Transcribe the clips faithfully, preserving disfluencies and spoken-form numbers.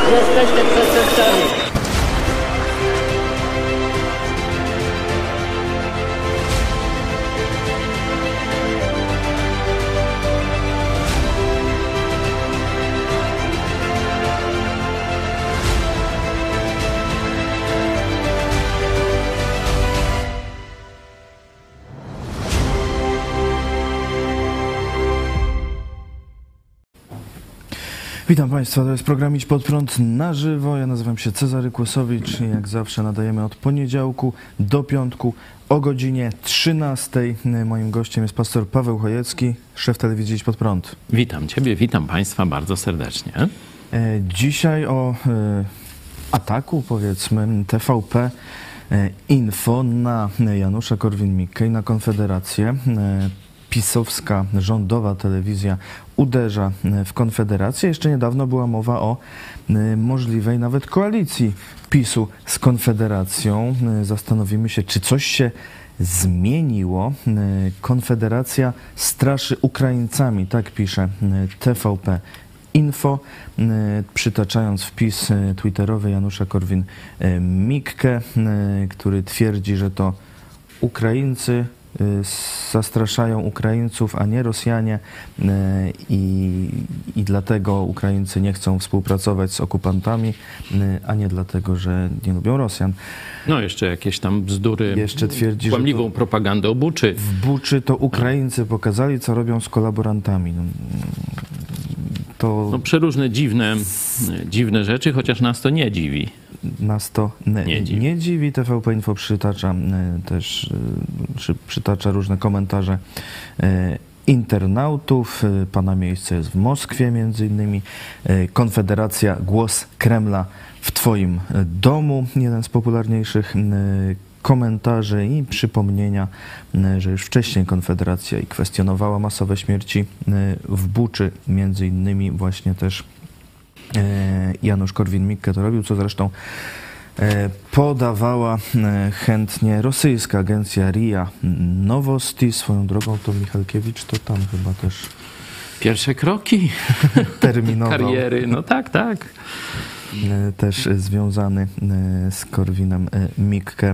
Jesteście przestępcami. Witam Państwa, to jest program Idź Pod Prąd na żywo. Ja nazywam się Cezary Kłosowicz i jak zawsze nadajemy od poniedziałku do piątku o godzinie trzynastej. Moim gościem jest pastor Paweł Chojecki, szef telewizji Idź Pod Prąd. Witam Ciebie, witam Państwa bardzo serdecznie. Dzisiaj o ataku, powiedzmy, T V P Info na Janusza Korwin-Mikke i na Konfederację. Pisowska, rządowa telewizja uderza w Konfederację. Jeszcze niedawno była mowa o możliwej nawet koalicji PiSu z Konfederacją. Zastanowimy się, czy coś się zmieniło. Konfederacja straszy Ukraińcami, tak pisze T V P Info, przytaczając wpis twitterowy Janusza Korwin-Mikke, który twierdzi, że to Ukraińcy zastraszają Ukraińców, a nie Rosjanie i, i dlatego Ukraińcy nie chcą współpracować z okupantami, a nie dlatego, że nie lubią Rosjan. No jeszcze jakieś tam bzdury, jeszcze twierdzi, kłamliwą że to, propagandę o Buczy. W Buczy to Ukraińcy pokazali, co robią z kolaborantami. No, to no przeróżne dziwne, dziwne rzeczy, chociaż nas to nie dziwi. Nas to nie, nie dziwi. Nie dziwi. T V P Info przytacza też przytacza różne komentarze internautów. Pana miejsce jest w Moskwie między innymi. Konfederacja, głos Kremla w Twoim domu. Jeden z popularniejszych komentarzy i przypomnienia, że już wcześniej Konfederacja i kwestionowała masowe śmierci w Buczy, między innymi właśnie też Janusz Korwin-Mikke to robił, co zresztą podawała chętnie rosyjska agencja R I A Novosti. Swoją drogą to Michalkiewicz to tam chyba też pierwsze kroki terminował. Kariery, no tak, tak. Też związany z Korwinem Mikke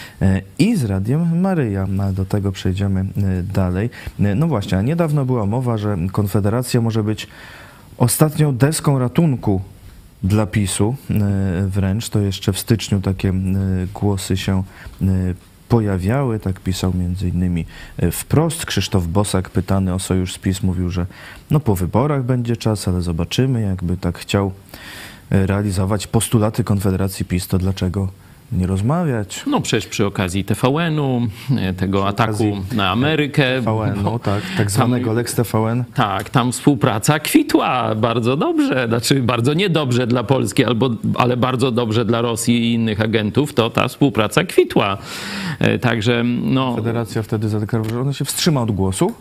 i z Radiem Maryja. Do tego przejdziemy dalej. No właśnie, a niedawno była mowa, że Konfederacja może być ostatnią deską ratunku dla PiSu. Wręcz to jeszcze w styczniu takie głosy się pojawiały. Tak pisał między innymi wprost Krzysztof Bosak, pytany o sojusz z PiS, mówił, że no po wyborach będzie czas, ale zobaczymy. Jakby tak chciał realizować postulaty Konfederacji PiS, to dlaczego nie rozmawiać? No przecież przy okazji T V N-u, tego przy ataku na Amerykę. T V N, no tak, tak zwanego tam, Lex T V N. Tak, tam współpraca kwitła bardzo dobrze, znaczy bardzo niedobrze dla Polski, albo, ale bardzo dobrze dla Rosji i innych agentów, to ta współpraca kwitła. Także no... Federacja wtedy zadeklarowała, że ona się wstrzyma od głosu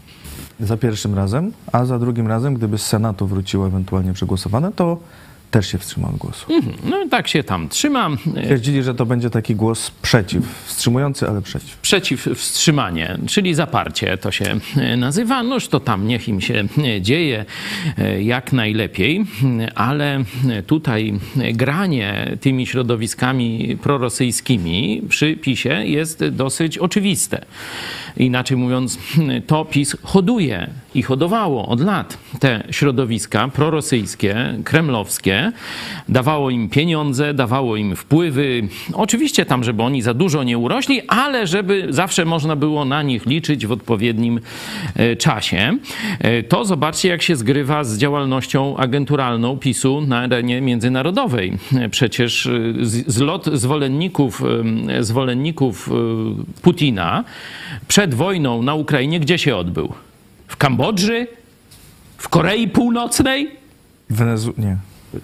za pierwszym razem, a za drugim razem, gdyby z Senatu wróciło ewentualnie przegłosowane, to też się wstrzymał od głosu. Mhm, no tak się tam trzyma. Twierdzili, że to będzie taki głos przeciw, wstrzymujący, ale przeciw. Przeciw wstrzymanie, czyli zaparcie to się nazywa. Noż to tam niech im się dzieje jak najlepiej, ale tutaj granie tymi środowiskami prorosyjskimi przy PiSie jest dosyć oczywiste. Inaczej mówiąc, to PiS hoduje i hodowało od lat te środowiska prorosyjskie, kremlowskie. Dawało im pieniądze, dawało im wpływy. Oczywiście tam, żeby oni za dużo nie urośli, ale żeby zawsze można było na nich liczyć w odpowiednim czasie. To zobaczcie, jak się zgrywa z działalnością agenturalną PiSu na arenie międzynarodowej. Przecież zlot zwolenników, zwolenników Putina przed wojną na Ukrainie gdzie się odbył? W Kambodży? W Korei Północnej? W Wenezu... Nie.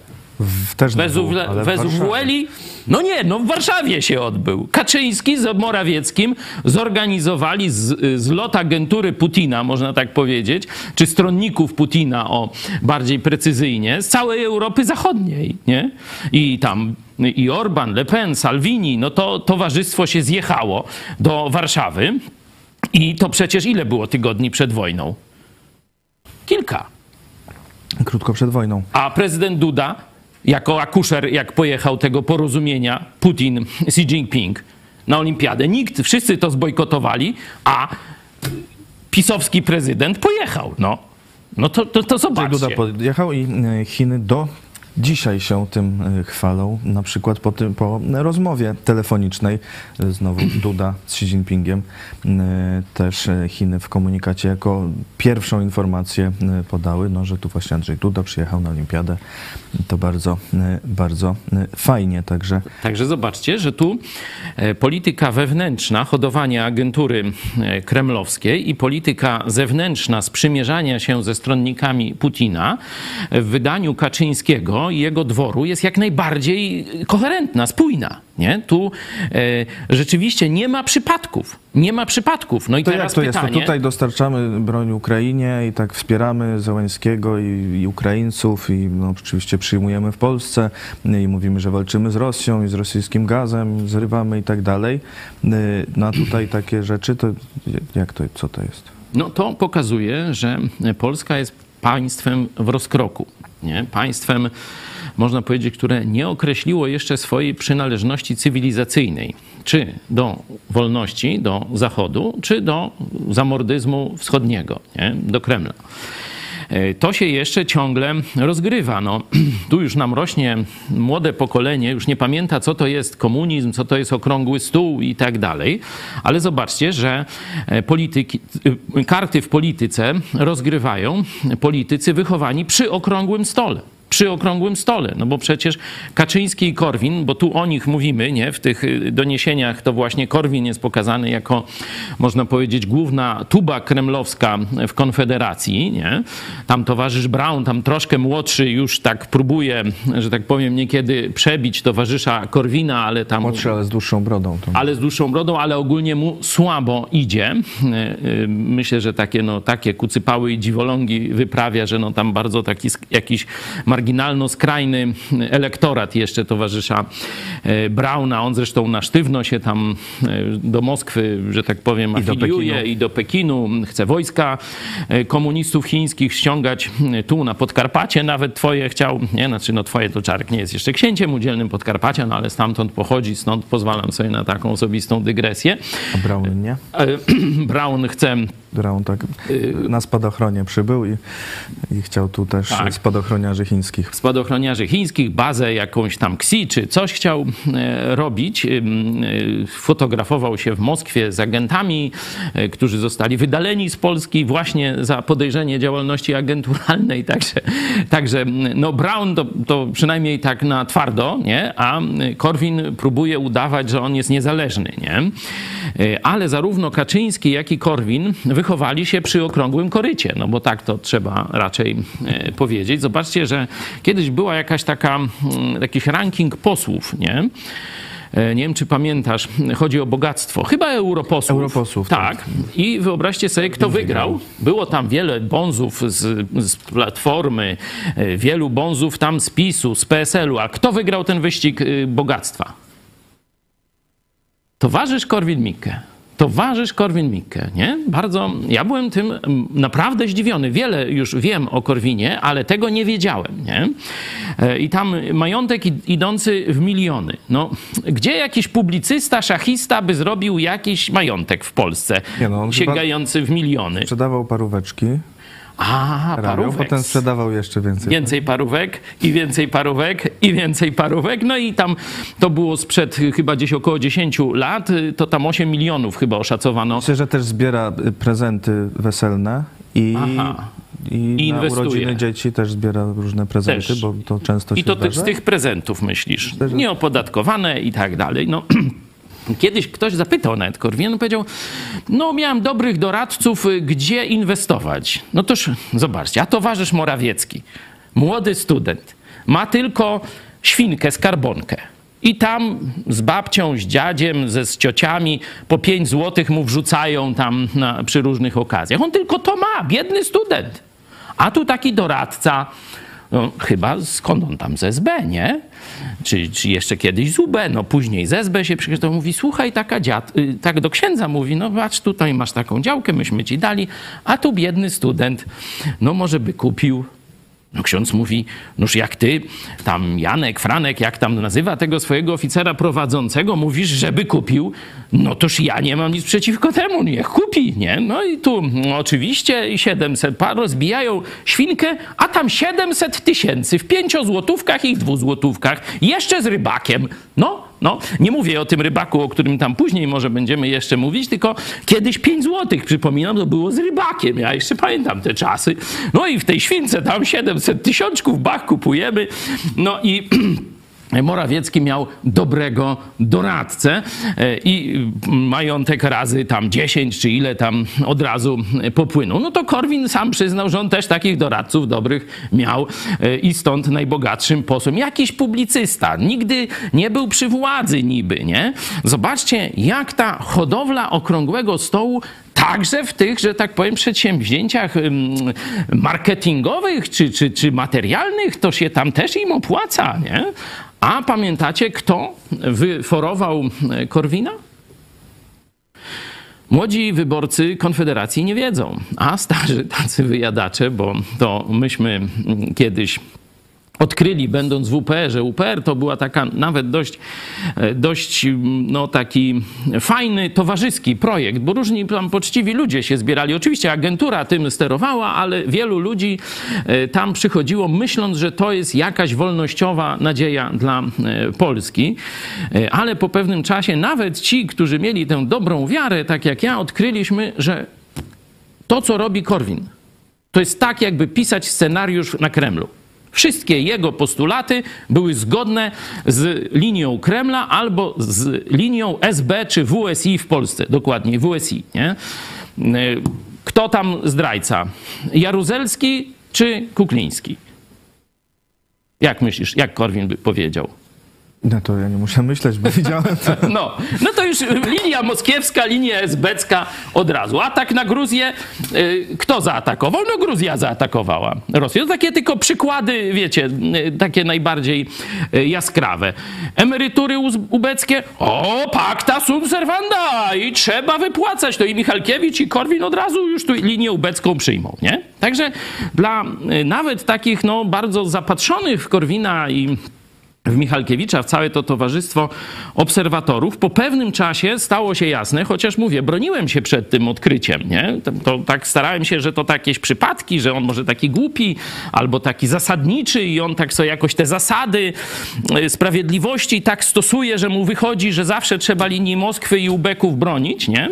W, też w Wenezueli? No nie, no w Warszawie się odbył. Kaczyński z Morawieckim zorganizowali z, zlot agentury Putina, można tak powiedzieć, czy stronników Putina, o bardziej precyzyjnie, z całej Europy Zachodniej, nie? I tam i Orban, Le Pen, Salvini, no to towarzystwo się zjechało do Warszawy i to przecież ile było tygodni przed wojną? Kilka. Krótko przed wojną. A prezydent Duda jako akuszer, jak pojechał tego porozumienia Putin-Xi Jinping na olimpiadę. Nikt, wszyscy to zbojkotowali, a pisowski prezydent pojechał. No, no to, to, to zobaczcie. Duda pojechał i Chiny do dzisiaj się tym chwalą, na przykład po, tym, po rozmowie telefonicznej, znowu Duda z Xi Jinpingiem, też Chiny w komunikacie jako pierwszą informację podały, no, że tu właśnie Andrzej Duda przyjechał na olimpiadę. To bardzo, bardzo fajnie. Także, Także zobaczcie, że tu polityka wewnętrzna, hodowania agentury kremlowskiej i polityka zewnętrzna sprzymierzania się ze stronnikami Putina w wydaniu Kaczyńskiego i jego dworu jest jak najbardziej koherentna, spójna. Nie? Tu e, rzeczywiście nie ma przypadków. Nie ma przypadków. No i to teraz jak to jest? pytanie... To tutaj dostarczamy broń Ukrainie i tak wspieramy Zełenskiego i, i Ukraińców i no, oczywiście przyjmujemy w Polsce i mówimy, że walczymy z Rosją i z rosyjskim gazem, zrywamy i tak dalej. No a tutaj takie rzeczy, to jak to, co to jest? No to pokazuje, że Polska jest państwem w rozkroku. Nie? Państwem, można powiedzieć, które nie określiło jeszcze swojej przynależności cywilizacyjnej. Czy do wolności, do Zachodu, czy do zamordyzmu wschodniego, nie? Do Kremla. To się jeszcze ciągle rozgrywa. No, tu już nam rośnie młode pokolenie, już nie pamięta, co to jest komunizm, co to jest okrągły stół i tak dalej. Ale zobaczcie, że polityki, karty w polityce rozgrywają politycy wychowani przy okrągłym stole. Przy okrągłym stole, no bo przecież Kaczyński i Korwin, bo tu o nich mówimy, nie, w tych doniesieniach to właśnie Korwin jest pokazany jako, można powiedzieć, główna tuba kremlowska w Konfederacji, nie. Tam towarzysz Braun, tam troszkę młodszy już tak próbuje, że tak powiem, niekiedy przebić towarzysza Korwina, ale tam... Młodszy, ale z dłuższą brodą. To... Ale z dłuższą brodą, ale ogólnie mu słabo idzie. Myślę, że takie, no, takie kucypały i dziwolągi wyprawia, że no tam bardzo taki jakiś marginalno-skrajny elektorat jeszcze towarzysza Brauna. On zresztą na sztywno się tam do Moskwy, że tak powiem, afiliuje i do Pekinu. Chce wojska komunistów chińskich ściągać tu na Podkarpacie. Nawet twoje chciał, nie, znaczy no twoje to Czarek nie jest jeszcze księciem udzielnym Podkarpacia, no ale stamtąd pochodzi, stąd pozwalam sobie na taką osobistą dygresję. A Braun nie? Braun chce... Braun tak na spadochronie przybył i, i chciał tu też tak. spadochroniarzy chińskich. Spadochroniarzy chińskich, bazę jakąś tam Xi czy coś chciał e, robić. E, fotografował się w Moskwie z agentami, e, którzy zostali wydaleni z Polski właśnie za podejrzenie działalności agenturalnej. Także, także no Braun to, to przynajmniej tak na twardo, nie? A Korwin próbuje udawać, że on jest niezależny. Nie? E, ale zarówno Kaczyński, jak i Korwin wychowali się przy okrągłym korycie, no bo tak to trzeba raczej e, powiedzieć. Zobaczcie, że kiedyś była jakaś taka, jakiś ranking posłów, nie? Nie wiem, czy pamiętasz, chodzi o bogactwo. Chyba europosłów. Europosłów, tak. tak. I wyobraźcie sobie, kto wygrał. Było tam wiele bonzów z, z Platformy, wielu bonzów tam z PiSu, z P S L u. A kto wygrał ten wyścig bogactwa? Towarzysz Korwin-Mikke. Towarzysz Korwin-Mikke, nie? Bardzo, ja byłem tym naprawdę zdziwiony. Wiele już wiem o Korwinie, ale tego nie wiedziałem, nie? I tam majątek idący w miliony. No, gdzie jakiś publicysta, szachista by zrobił jakiś majątek w Polsce, nie no, sięgający w miliony? Sprzedawał paróweczki. A, parówek. Potem sprzedawał jeszcze więcej. Więcej parówek i więcej parówek i więcej parówek. No i tam to było sprzed chyba gdzieś około dziesięciu lat, to tam osiem milionów chyba oszacowano. Myślę, że też zbiera prezenty weselne i... Aha. I, I na inwestuje. Urodziny dzieci też zbiera różne prezenty, też. Bo to często się I to zdarza. z tych prezentów myślisz? Też... Nieopodatkowane i tak dalej. No... Kiedyś ktoś zapytał nawet Korwina, powiedział, no miałem dobrych doradców, gdzie inwestować. No toż zobaczcie, a towarzysz Morawiecki, młody student, ma tylko świnkę, skarbonkę. I tam z babcią, z dziadziem, ze z ciociami po pięć złotych mu wrzucają tam na, przy różnych okazjach. On tylko to ma, biedny student. A tu taki doradca, no, chyba skąd on tam z S B, nie? Czy, czy jeszcze kiedyś z U B, no później z S B się przyjeżdżał, mówi, słuchaj, taka dziad, tak do księdza mówi, no patrz, tutaj masz taką działkę, myśmy ci dali, a tu biedny student, no może by kupił, No ksiądz mówi, noż jak ty, tam Janek, Franek, jak tam nazywa tego swojego oficera prowadzącego, mówisz, żeby kupił, no toż ja nie mam nic przeciwko temu, niech kupi, nie? No i tu no, oczywiście siedemset par rozbijają świnkę, a tam siedemset tysięcy w pięciozłotówkach i dwuzłotówkach, jeszcze z rybakiem. No, no, nie mówię o tym rybaku, o którym tam później może będziemy jeszcze mówić, tylko kiedyś pięć złotych, przypominam, to było z rybakiem. Ja jeszcze pamiętam te czasy. No i w tej śwince tam siedemset tysiączków bach kupujemy. No i Morawiecki miał dobrego doradcę i majątek razy tam dziesięć czy ile tam od razu popłynął. No to Korwin sam przyznał, że on też takich doradców dobrych miał i stąd najbogatszym posłem. Jakiś publicysta, nigdy nie był przy władzy niby, nie? Zobaczcie, jak ta hodowla okrągłego stołu także w tych, że tak powiem, przedsięwzięciach marketingowych czy, czy, czy materialnych, to się tam też im opłaca, nie? A pamiętacie, kto wyforował Korwina? Młodzi wyborcy Konfederacji nie wiedzą, a starzy tacy wyjadacze, bo to myśmy kiedyś odkryli, będąc w U P R, że U P R to była taka nawet dość, dość no, taki fajny, towarzyski projekt, bo różni tam poczciwi ludzie się zbierali. Oczywiście agentura tym sterowała, ale wielu ludzi tam przychodziło, myśląc, że to jest jakaś wolnościowa nadzieja dla Polski. Ale po pewnym czasie nawet ci, którzy mieli tę dobrą wiarę, tak jak ja, odkryliśmy, że to, co robi Korwin, to jest tak, jakby pisać scenariusz na Kremlu. Wszystkie jego postulaty były zgodne z linią Kremla albo z linią S B czy W S I w Polsce. Dokładniej W S I, nie? Kto tam zdrajca? Jaruzelski czy Kukliński? Jak myślisz, jak Korwin by powiedział? No to ja nie muszę myśleć, bo widziałem to. No, no to już linia moskiewska, linia esbecka od razu. Atak na Gruzję, y, kto zaatakował? No Gruzja zaatakowała Rosję. To takie tylko przykłady, wiecie, y, takie najbardziej y, jaskrawe. Emerytury ubeckie, o, pacta sunt servanda i trzeba wypłacać. To i Michalkiewicz i Korwin od razu już tu linię ubecką przyjmą, nie? Także dla y, nawet takich, no, bardzo zapatrzonych w Korwina i w Michalkiewicza, w całe to towarzystwo obserwatorów, po pewnym czasie stało się jasne, chociaż mówię, broniłem się przed tym odkryciem, nie? To, to tak starałem się, że to jakieś przypadki, że on może taki głupi, albo taki zasadniczy i on tak sobie jakoś te zasady sprawiedliwości tak stosuje, że mu wychodzi, że zawsze trzeba linii Moskwy i ubeków bronić, nie?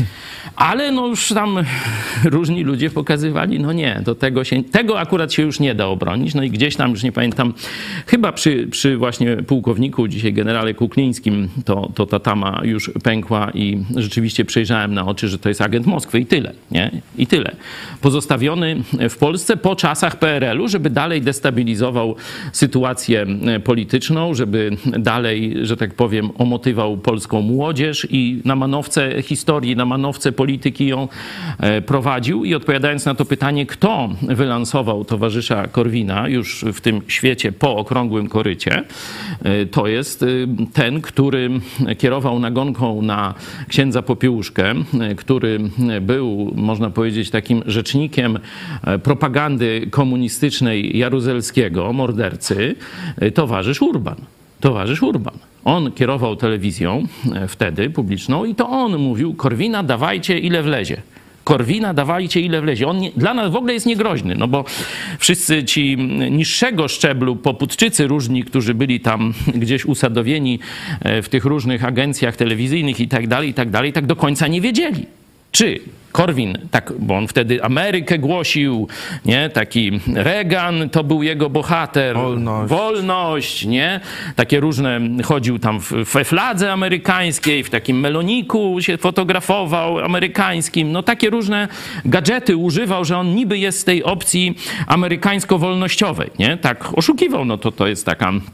Ale no już tam różni ludzie pokazywali, no nie, do tego się, tego akurat się już nie da obronić. No i gdzieś tam, już nie pamiętam, chyba przy, przy właśnie pułkowniku, dzisiaj generale Kuklińskim, to, to ta tama już pękła i rzeczywiście przejrzałem na oczy, że to jest agent Moskwy i tyle, nie? I tyle. Pozostawiony w Polsce po czasach P R L u, żeby dalej destabilizował sytuację polityczną, żeby dalej, że tak powiem, omotywał polską młodzież i na manowce historii, na manowce polityki ją prowadził. I odpowiadając na to pytanie, kto wylansował towarzysza Korwina już w tym świecie po okrągłym korycie, to jest ten, który kierował nagonką na księdza Popiełuszkę, który był, można powiedzieć, takim rzecznikiem propagandy komunistycznej Jaruzelskiego, mordercy, towarzysz Urban. Towarzysz Urban. On kierował telewizją wtedy publiczną i to on mówił: Korwina dawajcie ile wlezie. Korwina dawajcie ile wlezie. On nie, dla nas w ogóle jest niegroźny, no bo wszyscy ci niższego szczeblu popudczycy różni, którzy byli tam gdzieś usadowieni w tych różnych agencjach telewizyjnych i tak dalej, i tak dalej, tak do końca nie wiedzieli, czy Korwin, tak, bo on wtedy Amerykę głosił, nie? Taki Reagan to był jego bohater. Wolność. Wolność, nie? Takie różne, chodził tam w, we fladze amerykańskiej, w takim meloniku się fotografował amerykańskim. No takie różne gadżety używał, że on niby jest z tej opcji amerykańsko-wolnościowej, nie? Tak oszukiwał, no to to jest taka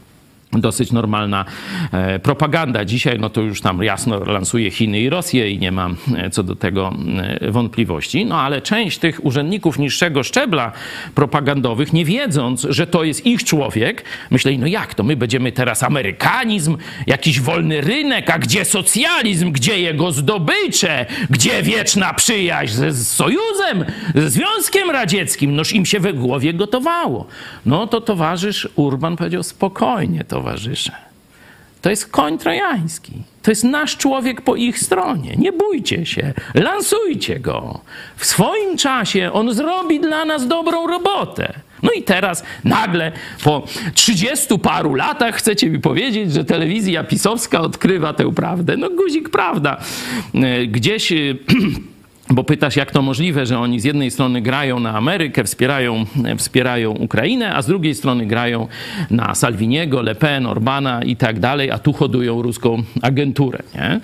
dosyć normalna e, propaganda. Dzisiaj no to już tam jasno lansuje Chiny i Rosję i nie mam e, co do tego e, wątpliwości. No ale część tych urzędników niższego szczebla propagandowych, nie wiedząc, że to jest ich człowiek, myśleli, no jak to, my będziemy teraz amerykanizm, jakiś wolny rynek, a gdzie socjalizm, gdzie jego zdobycze, gdzie wieczna przyjaźń z, z Sojuzem, ze Związkiem Radzieckim, noż im się we głowie gotowało. No to towarzysz Urban powiedział, spokojnie towarzysze, to jest koń trojański, to jest nasz człowiek po ich stronie, nie bójcie się, lansujcie go. W swoim czasie on zrobi dla nas dobrą robotę. No i teraz nagle po trzydziestu paru latach chcecie mi powiedzieć, że telewizja pisowska odkrywa tę prawdę. No guzik, prawda. Gdzieś... Bo pytasz, jak to możliwe, że oni z jednej strony grają na Amerykę, wspierają, wspierają Ukrainę, a z drugiej strony grają na Salviniego, Le Pen, Orbana i tak dalej, a tu hodują ruską agenturę, nie?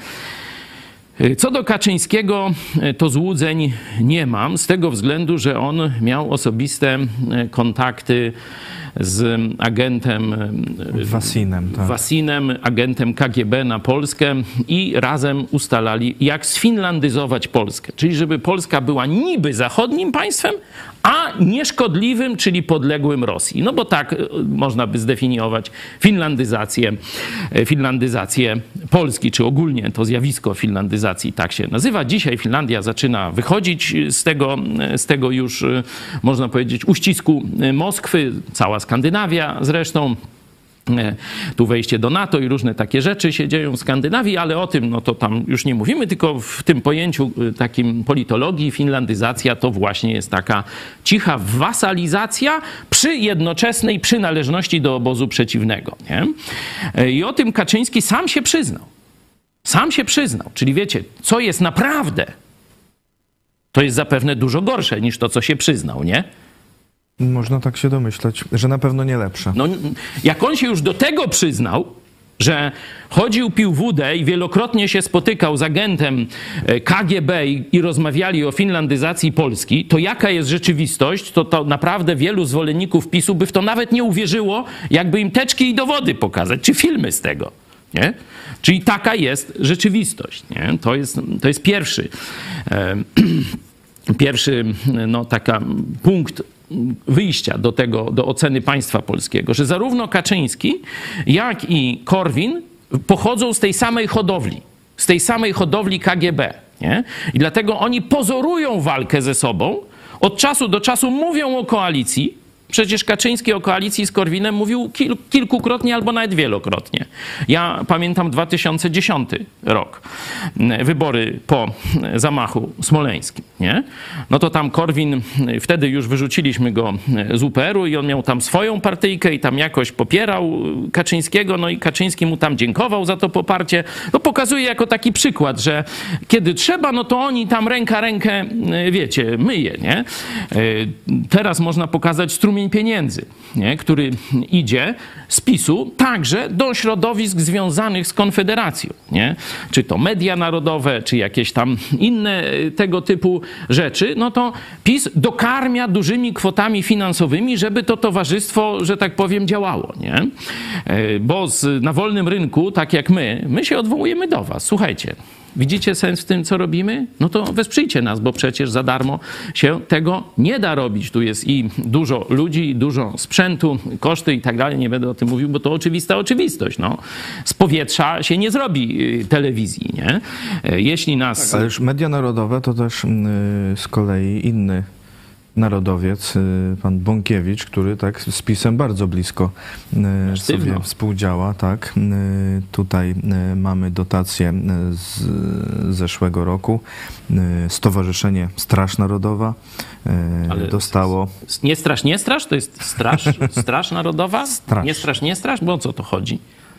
Co do Kaczyńskiego, to złudzeń nie mam, z tego względu, że on miał osobiste kontakty z agentem Wasinem, tak. Wasinem, agentem K G B na Polskę i razem ustalali, jak sfinlandyzować Polskę. Czyli żeby Polska była niby zachodnim państwem, a nieszkodliwym, czyli podległym Rosji. No bo tak można by zdefiniować finlandyzację, finlandyzację Polski, czy ogólnie to zjawisko finlandyzacji tak się nazywa. Dzisiaj Finlandia zaczyna wychodzić z tego, z tego już, można powiedzieć, uścisku Moskwy, cała Skandynawia zresztą. Tu wejście do NATO i różne takie rzeczy się dzieją w Skandynawii, ale o tym no to tam już nie mówimy, tylko w tym pojęciu takim politologii finlandyzacja to właśnie jest taka cicha wasalizacja przy jednoczesnej przynależności do obozu przeciwnego. Nie? I o tym Kaczyński sam się przyznał. Sam się przyznał. Czyli wiecie, co jest naprawdę, to jest zapewne dużo gorsze niż to, co się przyznał, nie? Można tak się domyślać, że na pewno nie lepsze. No, jak on się już do tego przyznał, że chodził, pił wódę i wielokrotnie się spotykał z agentem K G B i, i rozmawiali o finlandyzacji Polski, to jaka jest rzeczywistość, to, to naprawdę wielu zwolenników PiSu by w to nawet nie uwierzyło, jakby im teczki i dowody pokazać, czy filmy z tego. Nie? Czyli taka jest rzeczywistość. Nie? To jest, to jest pierwszy, e, pierwszy no, taka punkt wyjścia do tego, do oceny państwa polskiego, że zarówno Kaczyński, jak i Korwin pochodzą z tej samej hodowli, z tej samej hodowli K G B. Nie? I dlatego oni pozorują walkę ze sobą, od czasu do czasu mówią o koalicji. Przecież Kaczyński o koalicji z Korwinem mówił kil, kilkukrotnie albo nawet wielokrotnie. Ja pamiętam dwa tysiące dziesiąty rok, wybory po zamachu smoleńskim, nie? No to tam Korwin, wtedy już wyrzuciliśmy go z U P R u i on miał tam swoją partyjkę i tam jakoś popierał Kaczyńskiego, no i Kaczyński mu tam dziękował za to poparcie. No pokazuje jako taki przykład, że kiedy trzeba, no to oni tam ręka rękę, wiecie, myje, nie? Teraz można pokazać strumień pieniędzy, nie? Który idzie z PiSu także do środowisk związanych z Konfederacją. Nie? Czy to media narodowe, czy jakieś tam inne tego typu rzeczy, no to PiS dokarmia dużymi kwotami finansowymi, żeby to towarzystwo, że tak powiem, działało. Nie? Bo z, na wolnym rynku, tak jak my, my się odwołujemy do was. Słuchajcie, widzicie sens w tym, co robimy? No to wesprzyjcie nas, bo przecież za darmo się tego nie da robić. Tu jest i dużo ludzi, i dużo sprzętu, koszty i tak dalej. Nie będę o tym mówił, bo to oczywista oczywistość. No. Z powietrza się nie zrobi telewizji, nie? Jeśli nas... Tak, ale już media narodowe to też yy, z kolei inny narodowiec, pan Bąkiewicz, który tak z PiS-em bardzo blisko sobie współdziała, tak. Tutaj mamy dotację z zeszłego roku. Stowarzyszenie Straż Narodowa ale dostało... Nie straż, nie straż? To jest straż, straż Narodowa? Straż. Nie straż, nie straż? Bo o co to chodzi?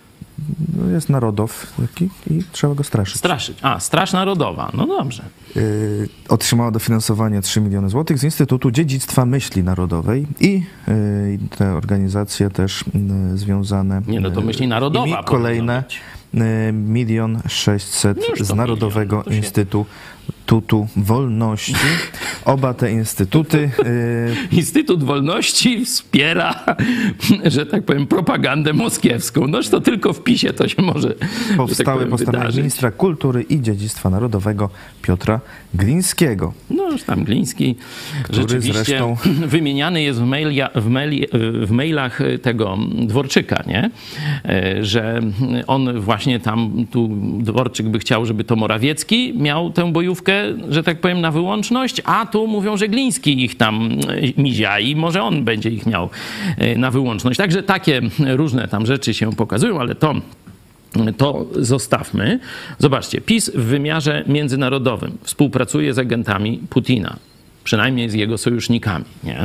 Jest narodow taki i trzeba go straszyć. Straszyć. A, Straż Narodowa. No dobrze. Yy, otrzymała dofinansowanie trzy miliony złotych z Instytutu Dziedzictwa Myśli Narodowej i yy, te organizacje też yy, związane... Nie, no to Myśli Narodowa. I kolejne milion sześćset z Narodowego milion, no się... Instytutu Instytutu Wolności. Oba te instytuty... Yy... Instytut Wolności wspiera, że tak powiem, propagandę moskiewską. Noż to tylko w PiSie to się może Powstały tak po stanowieniu ministra kultury i dziedzictwa narodowego Piotra Glińskiego. No już tam Gliński rzeczywiście zresztą... wymieniany jest w, mailia, w, maili, w mailach tego Dworczyka, nie? Że on właśnie tam, tu Dworczyk by chciał, żeby to Morawiecki miał tę bojówkę, że tak powiem, na wyłączność, a tu mówią, że Gliński ich tam mizia i może on będzie ich miał na wyłączność. Także takie różne tam rzeczy się pokazują, ale to To zostawmy. Zobaczcie, PiS w wymiarze międzynarodowym współpracuje z agentami Putina, przynajmniej z jego sojusznikami, nie?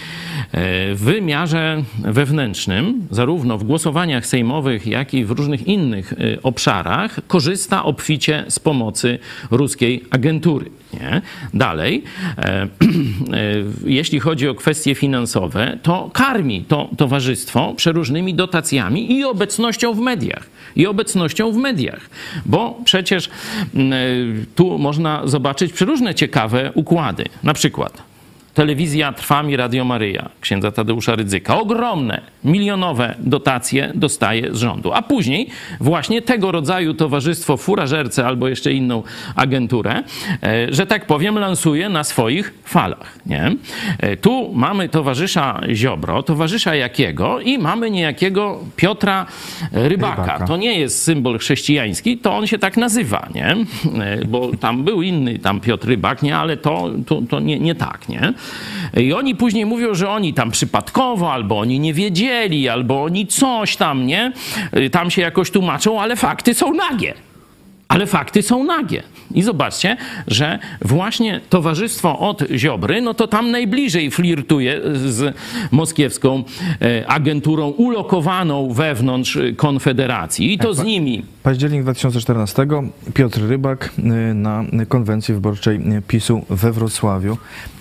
W wymiarze wewnętrznym, zarówno w głosowaniach sejmowych, jak i w różnych innych obszarach, korzysta obficie z pomocy ruskiej agentury. Nie? Dalej, e, e, jeśli chodzi o kwestie finansowe, to karmi to towarzystwo przeróżnymi dotacjami i obecnością w mediach. I obecnością w mediach. Bo przecież e, tu można zobaczyć przeróżne ciekawe układy. Na przykład Telewizja Trwam i Radio Maryja księdza Tadeusza Rydzyka. Ogromne, milionowe dotacje dostaje z rządu. A później właśnie tego rodzaju towarzystwo w furażerce albo jeszcze inną agenturę, że tak powiem, lansuje na swoich falach. Nie? Tu mamy towarzysza Ziobro, towarzysza Jakiego i mamy niejakiego Piotra Rybaka. Rybaka. To nie jest symbol chrześcijański, to on się tak nazywa, nie? Bo tam był inny tam Piotr Rybak, nie? Ale to, to, to nie, nie tak, nie? I oni później mówią, że oni tam przypadkowo, albo oni nie wiedzieli, albo oni coś tam, nie? Tam się jakoś tłumaczą, ale fakty są nagie. Ale fakty są nagie. I zobaczcie, że właśnie towarzystwo od Ziobry, no to tam najbliżej flirtuje z moskiewską agenturą ulokowaną wewnątrz Konfederacji. I to z nimi. Październik dwa tysiące czternastego. Piotr Rybak na konwencji wyborczej PiSu we Wrocławiu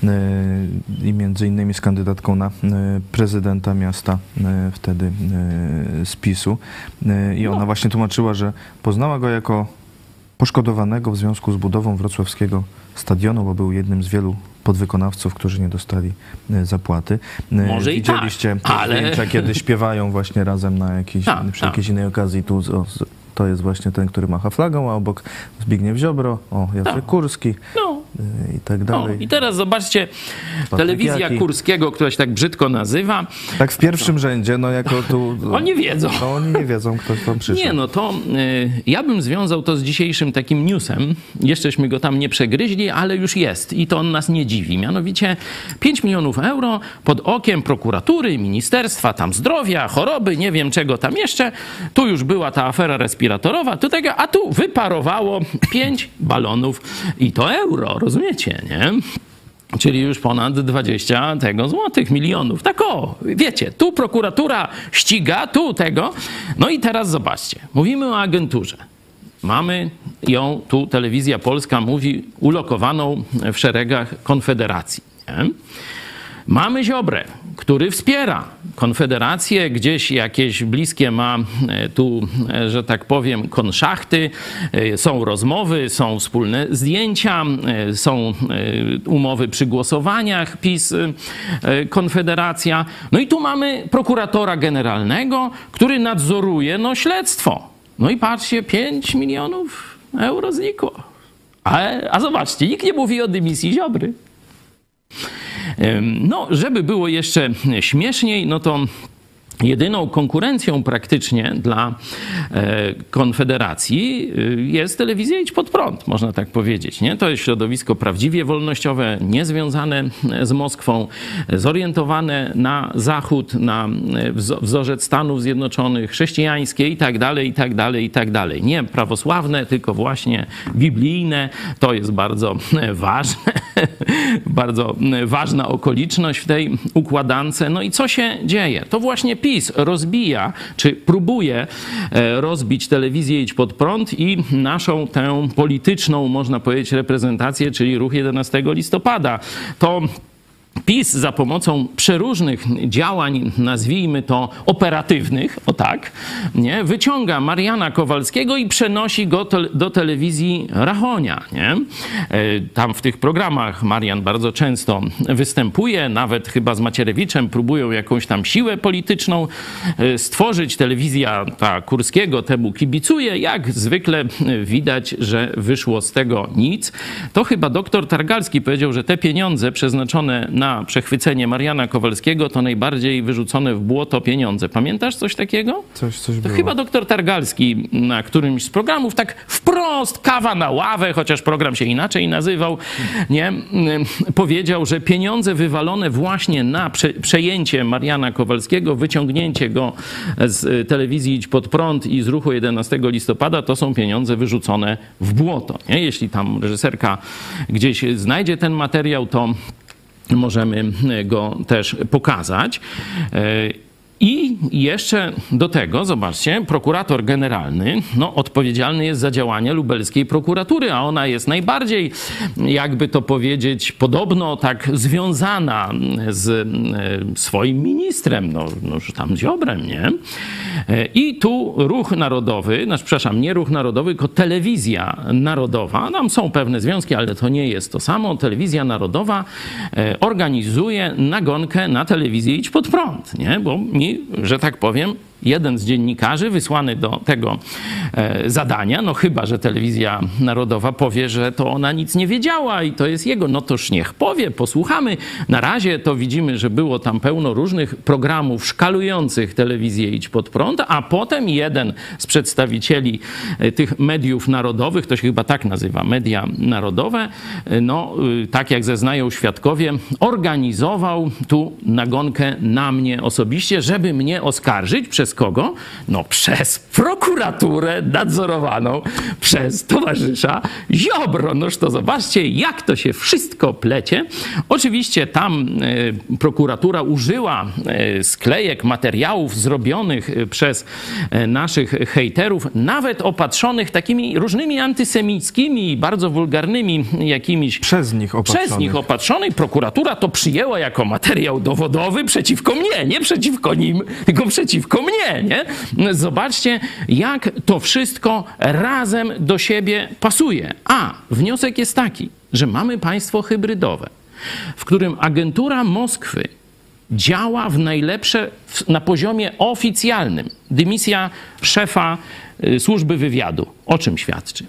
i między innymi z kandydatką na prezydenta miasta wtedy z PiSu. I ona no. właśnie tłumaczyła, że poznała go jako poszkodowanego w związku z budową wrocławskiego stadionu, bo był jednym z wielu podwykonawców, którzy nie dostali zapłaty. Może Widzieliście i tak, ale... zdjęcia, kiedy śpiewają właśnie razem na jakiejś, tak, przy tak. jakiejś innej okazji. Tu o, to jest właśnie ten, który macha flagą, a obok Zbigniew Ziobro, o Jacek tak. Kurski no. i tak dalej. No, i teraz zobaczcie, Patryk telewizja Jaki. Kurskiego, która się tak brzydko nazywa. Tak w pierwszym no. rzędzie, no jako tu... Oni wiedzą. No oni nie wiedzą, kto tam przyszedł. Nie, no to y, ja bym związał to z dzisiejszym takim newsem. Jeszcześmy go tam nie przegryźli, ale już jest i to on nas nie dziwi. Mianowicie pięć milionów euro pod okiem prokuratury, ministerstwa tam zdrowia, choroby, nie wiem czego tam jeszcze. Tu już była ta afera respiratorowa, tu tego, a tu wyparowało pięć balonów i to euro, rozumiecie, nie? Czyli już ponad dwadzieścia tego złotych milionów. Tak o, wiecie, tu prokuratura ściga, tu tego. No i teraz zobaczcie, mówimy o agenturze. Mamy ją, tu Telewizja Polska mówi, ulokowaną w szeregach Konfederacji. Nie? Mamy Ziobrę, który wspiera Konfederację, gdzieś jakieś bliskie ma tu, że tak powiem, konszachty, są rozmowy, są wspólne zdjęcia, są umowy przy głosowaniach PiS, Konfederacja. No i tu mamy prokuratora generalnego, który nadzoruje no, śledztwo. No i patrzcie, pięć milionów euro znikło. A, a zobaczcie, nikt nie mówi o dymisji Ziobry. No, żeby było jeszcze śmieszniej, no to jedyną konkurencją praktycznie dla e, Konfederacji jest telewizja Idź Pod Prąd, można tak powiedzieć. Nie? To jest środowisko prawdziwie wolnościowe, niezwiązane z Moskwą, zorientowane na Zachód, na wzorzec Stanów Zjednoczonych, chrześcijańskie i tak dalej, i tak dalej, i tak dalej. Nie prawosławne, tylko właśnie biblijne. To jest bardzo ważne, bardzo ważna okoliczność w tej układance. No i co się dzieje? To właśnie PiS rozbija, czy próbuje rozbić telewizję Idź Pod Prąd i naszą tę polityczną, można powiedzieć, reprezentację, czyli ruch jedenastego listopada. To PiS za pomocą przeróżnych działań, nazwijmy to operatywnych, o tak, nie, wyciąga Mariana Kowalskiego i przenosi go te, do telewizji Rachonia. Nie? Tam w tych programach Marian bardzo często występuje, nawet chyba z Macierewiczem próbują jakąś tam siłę polityczną stworzyć. Telewizja ta Kurskiego temu kibicuje. Jak zwykle widać, że wyszło z tego nic. To chyba doktor Targalski powiedział, że te pieniądze przeznaczone na przechwycenie Mariana Kowalskiego to najbardziej wyrzucone w błoto pieniądze. Pamiętasz coś takiego? Coś, coś to było. chyba doktor Targalski na którymś z programów tak wprost, kawa na ławę, chociaż program się inaczej nazywał, nie? Powiedział, że pieniądze wywalone właśnie na prze, przejęcie Mariana Kowalskiego, wyciągnięcie go z telewizji Idź Pod Prąd i z ruchu jedenastego listopada to są pieniądze wyrzucone w błoto. Nie? Jeśli tam reżyserka gdzieś znajdzie ten materiał, to możemy go też pokazać. I jeszcze do tego, zobaczcie, prokurator generalny no, odpowiedzialny jest za działania lubelskiej prokuratury, a ona jest najbardziej, jakby to powiedzieć, podobno tak związana z swoim ministrem, no, no tam Ziobrem, nie? I tu Ruch Narodowy, znaczy, przepraszam, nie Ruch Narodowy, tylko Telewizja Narodowa, tam są pewne związki, ale to nie jest to samo. Telewizja Narodowa organizuje nagonkę na telewizję Idź Pod Prąd, nie? Bo mi, że tak powiem, jeden z dziennikarzy wysłany do tego e, zadania, no chyba że Telewizja Narodowa powie, że to ona nic nie wiedziała i to jest jego, no toż niech powie, posłuchamy. Na razie to widzimy, że było tam pełno różnych programów szkalujących telewizję Idź Pod Prąd, a potem jeden z przedstawicieli e, tych mediów narodowych, to się chyba tak nazywa, media narodowe, e, no e, tak jak zeznają świadkowie, organizował tu nagonkę na mnie osobiście, żeby mnie oskarżyć. Przez kogo? No przez prokuraturę nadzorowaną przez towarzysza Ziobro. Noż to zobaczcie, jak to się wszystko plecie. Oczywiście tam e, prokuratura użyła e, sklejek, materiałów zrobionych przez e, naszych hejterów, nawet opatrzonych takimi różnymi antysemickimi, bardzo wulgarnymi jakimiś... Przez nich opatrzonych. Przez nich opatrzonych. Prokuratura to przyjęła jako materiał dowodowy przeciwko mnie, nie przeciwko nim, tylko przeciwko mnie. Nie, nie? Zobaczcie, jak to wszystko razem do siebie pasuje. A wniosek jest taki, że mamy państwo hybrydowe, w którym agentura Moskwy działa w najlepsze na poziomie oficjalnym. Dymisja szefa służby wywiadu. O czym świadczy?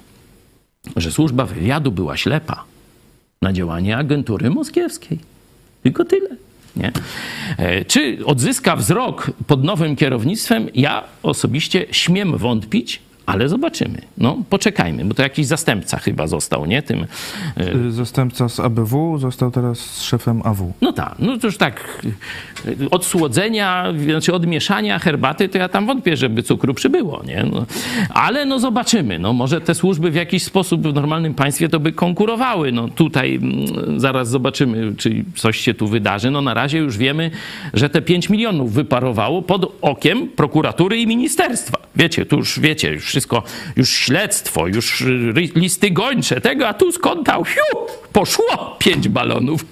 Że służba wywiadu była ślepa na działanie agentury moskiewskiej. Tylko tyle. Nie? Czy odzyska wzrok pod nowym kierownictwem? Ja osobiście śmiem wątpić, ale zobaczymy. No, poczekajmy, bo to jakiś zastępca chyba został, nie? Tym... Zastępca z A B W został teraz szefem A W. No tak, no to już tak od słodzenia, znaczy od mieszania herbaty, to ja tam wątpię, żeby cukru przybyło, nie? No, ale no zobaczymy, no może te służby w jakiś sposób w normalnym państwie to by konkurowały. No tutaj m, zaraz zobaczymy, czy coś się tu wydarzy. No na razie już wiemy, że te pięć milionów wyparowało pod okiem prokuratury i ministerstwa. Wiecie, tu już wiecie, już wszystko, już śledztwo, już listy gończe tego, a tu skąd tam, hiu, poszło pięć balonów.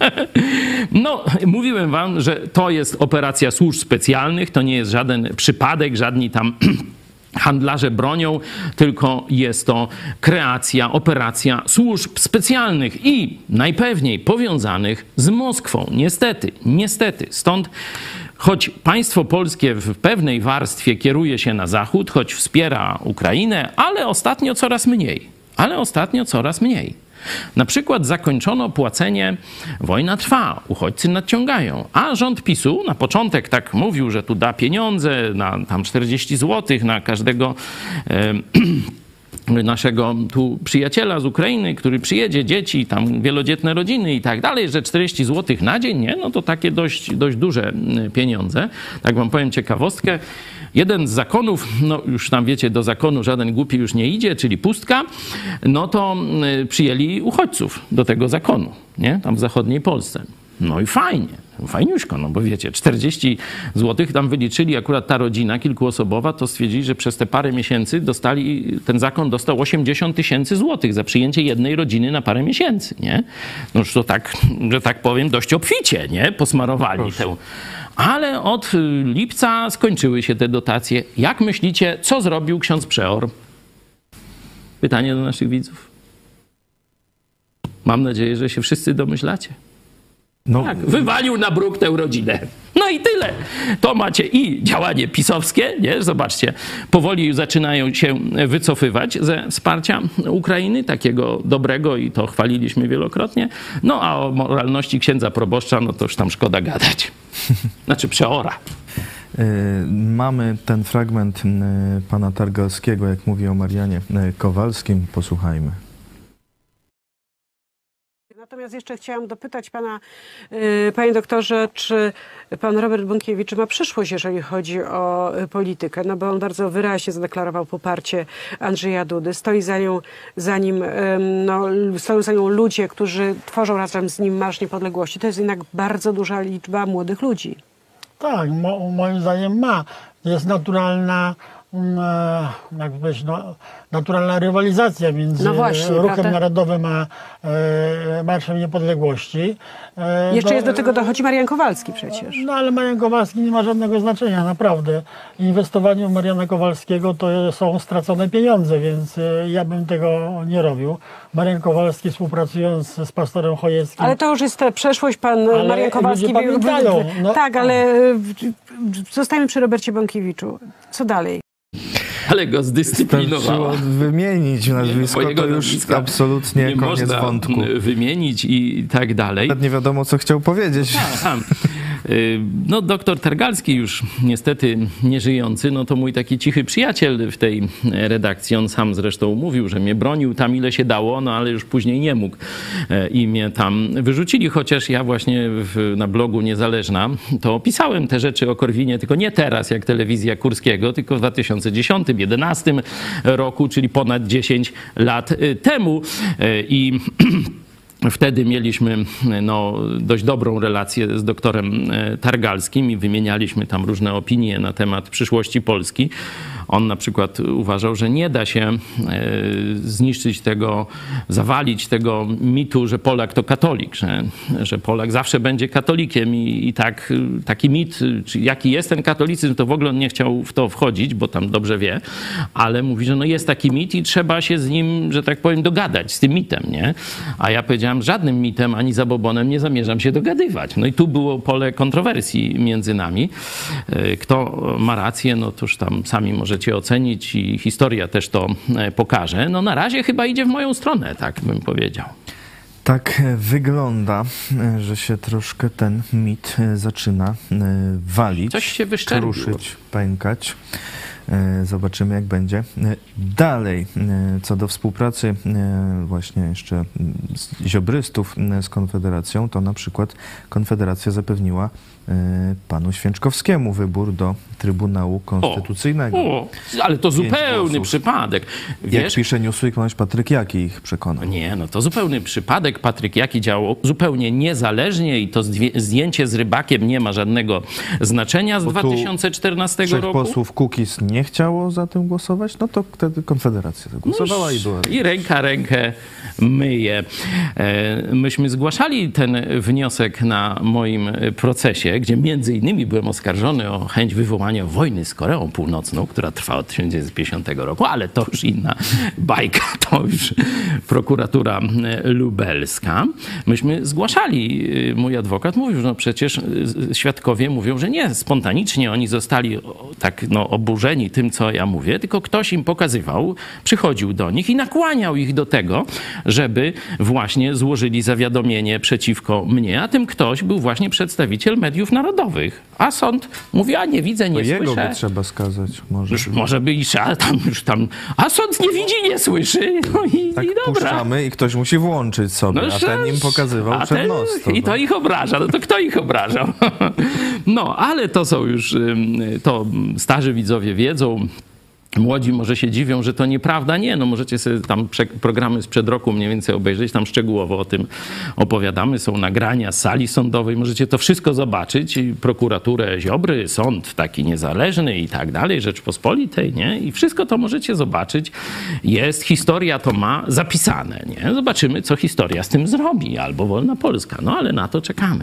No, mówiłem wam, że to jest operacja służb specjalnych, to nie jest żaden przypadek, żadni tam handlarze bronią, tylko jest to kreacja, operacja służb specjalnych i najpewniej powiązanych z Moskwą. Niestety, niestety. Stąd choć państwo polskie w pewnej warstwie kieruje się na zachód, choć wspiera Ukrainę, ale ostatnio coraz mniej. Ale ostatnio coraz mniej. Na przykład zakończono płacenie, wojna trwa, uchodźcy nadciągają, a rząd PiSu na początek tak mówił, że tu da pieniądze na tam czterdzieści złotych na każdego e, naszego tu przyjaciela z Ukrainy, który przyjedzie, dzieci, tam wielodzietne rodziny i tak dalej, że czterdzieści złotych na dzień, nie? No to takie dość, dość duże pieniądze. Tak wam powiem ciekawostkę. Jeden z zakonów, no już tam wiecie, do zakonu żaden głupi już nie idzie, czyli Pustka, no to przyjęli uchodźców do tego zakonu, nie? Tam w zachodniej Polsce. No i fajnie. Fajniuszko, no bo wiecie, czterdzieści złotych tam wyliczyli, akurat ta rodzina kilkuosobowa, to stwierdzili, że przez te parę miesięcy dostali, ten zakon dostał osiemdziesiąt tysięcy złotych za przyjęcie jednej rodziny na parę miesięcy, nie? No już to tak, że tak powiem, dość obficie, nie? Posmarowali tę. Ale od lipca skończyły się te dotacje. Jak myślicie, co zrobił ksiądz Przeor? Pytanie do naszych widzów. Mam nadzieję, że się wszyscy domyślacie. No. Tak, wywalił na bruk tę rodzinę. No i tyle. To macie i działanie pisowskie, nie? Zobaczcie, powoli zaczynają się wycofywać ze wsparcia Ukrainy, takiego dobrego i to chwaliliśmy wielokrotnie. No a o moralności księdza proboszcza, no to już tam szkoda gadać. Znaczy Przeora. Mamy ten fragment pana Targalskiego, jak mówi o Marianie Kowalskim. Posłuchajmy. Natomiast jeszcze chciałam dopytać pana, yy, panie doktorze, czy pan Robert Bąkiewicz ma przyszłość, jeżeli chodzi o politykę? No bo on bardzo wyraźnie zadeklarował poparcie Andrzeja Dudy. Stoi za, nią, za nim, yy, no, stoją za nią ludzie, którzy tworzą razem z nim Marsz Niepodległości. To jest jednak bardzo duża liczba młodych ludzi. Tak, mo, moim zdaniem ma. Jest naturalna, jak powiedzieć, no, naturalna rywalizacja między no właśnie, Ruchem prawda? Narodowym a e, Marszem Niepodległości. E, Jeszcze do, jest do tego dochodzi Marian Kowalski przecież. No ale Marian Kowalski nie ma żadnego znaczenia, naprawdę. Inwestowanie w Mariana Kowalskiego to są stracone pieniądze, więc e, ja bym tego nie robił. Marian Kowalski, współpracując z pastorem Chojeckim... Ale to już jest ta przeszłość, pan ale Marian Kowalski... ludzie pamiętają. No. Tak, ale zostajemy przy Robercie Bąkiewiczu. Co dalej? Ale go zdyscyplinowała. Wymienić nazwisko, to już absolutnie nie koniec można wątku. Wymienić i tak dalej. Nawet nie wiadomo, co chciał powiedzieć. Aha. No doktor Targalski już niestety nieżyjący, no to mój taki cichy przyjaciel w tej redakcji. On sam zresztą mówił, że mnie bronił tam ile się dało, no ale już później nie mógł i mnie tam wyrzucili. Chociaż ja właśnie w, na blogu Niezależna to pisałem te rzeczy o Korwinie, tylko nie teraz jak telewizja Kurskiego, tylko w dwa tysiące dziesiątym, dwa tysiące jedenastym roku, czyli ponad dziesięć lat temu. I wtedy mieliśmy no, dość dobrą relację z doktorem Targalskim i wymienialiśmy tam różne opinie na temat przyszłości Polski. On na przykład uważał, że nie da się zniszczyć tego, zawalić tego mitu, że Polak to katolik, że, że Polak zawsze będzie katolikiem i, i tak taki mit, czy jaki jest ten katolicyzm, to w ogóle on nie chciał w to wchodzić, bo tam dobrze wie, ale mówi, że no jest taki mit i trzeba się z nim, że tak powiem, dogadać, z tym mitem, nie? A ja powiedziałem, żadnym mitem ani zabobonem nie zamierzam się dogadywać. No i tu było pole kontrowersji między nami. Kto ma rację, no toż tam sami możecie ocenić i historia też to pokaże. No na razie chyba idzie w moją stronę, tak bym powiedział. Tak wygląda, że się troszkę ten mit zaczyna walić, coś się wyszczerbiło, kruszyć, pękać. Zobaczymy, jak będzie dalej. Co do współpracy właśnie jeszcze ziobrystów z Konfederacją, to na przykład Konfederacja zapewniła panu Święczkowskiemu wybór do Trybunału Konstytucyjnego. O, o, ale to zupełny przypadek. Wiesz? Jak pisze Newsweek, ponoć Patryk Jaki ich przekonał. Nie, no to zupełny przypadek. Patryk Jaki działał zupełnie niezależnie i to zdjęcie z Rybakiem nie ma żadnego znaczenia z dwa tysiące czternastego trzech roku. posłów Kukiz nie chciało za tym głosować, no to wtedy Konfederacja zagłosowała no i była. I ręka rękę myje. Myśmy zgłaszali ten wniosek na moim procesie, gdzie między innymi byłem oskarżony o chęć wywołania wojny z Koreą Północną, która trwa od tysiąc dziewięćset pięćdziesiątego roku, ale to już inna bajka, to już prokuratura lubelska. Myśmy zgłaszali, mój adwokat mówił, że no przecież świadkowie mówią, że nie spontanicznie oni zostali tak no, oburzeni tym, co ja mówię, tylko ktoś im pokazywał, przychodził do nich i nakłaniał ich do tego, żeby właśnie złożyli zawiadomienie przeciwko mnie, a tym ktoś był właśnie przedstawiciel mediów narodowych. A sąd mówi, a nie widzę, nie to słyszę. Jego by trzeba skazać. Może, już, może by i trzeba, tam już tam, a sąd nie widzi, nie słyszy. No i, tak i dobra. puszczamy i ktoś musi włączyć sobie, no, a ten im pokazywał przed ten, nos. To, I to ich obraża. No to kto ich obrażał? No, ale to są już, to starzy widzowie wiedzą, Młodzi może się dziwią, że to nieprawda. Nie, no możecie sobie tam programy sprzed roku mniej więcej obejrzeć, tam szczegółowo o tym opowiadamy. Są nagrania z sali sądowej, możecie to wszystko zobaczyć. I prokuraturę Ziobry, sąd taki niezależny i tak dalej, Rzeczpospolitej, nie? I wszystko to możecie zobaczyć. Jest, historia to ma zapisane, nie? Zobaczymy, co historia z tym zrobi, albo Wolna Polska. No ale na to czekamy.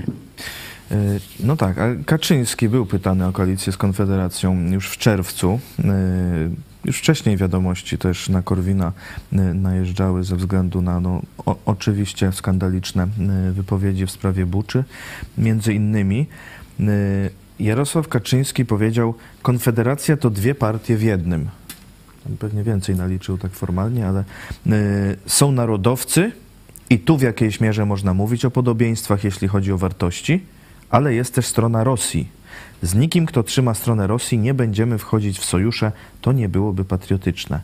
No tak, a Kaczyński był pytany o koalicję z Konfederacją już w czerwcu. Już wcześniej wiadomości też na Korwina najeżdżały ze względu na no, o, oczywiście skandaliczne wypowiedzi w sprawie Buczy. Między innymi Jarosław Kaczyński powiedział: Konfederacja to dwie partie w jednym. Pewnie więcej naliczył tak formalnie, ale są narodowcy i tu w jakiejś mierze można mówić o podobieństwach, jeśli chodzi o wartości, ale jest też strona Rosji. Z nikim, kto trzyma stronę Rosji, nie będziemy wchodzić w sojusze, to nie byłoby patriotyczne.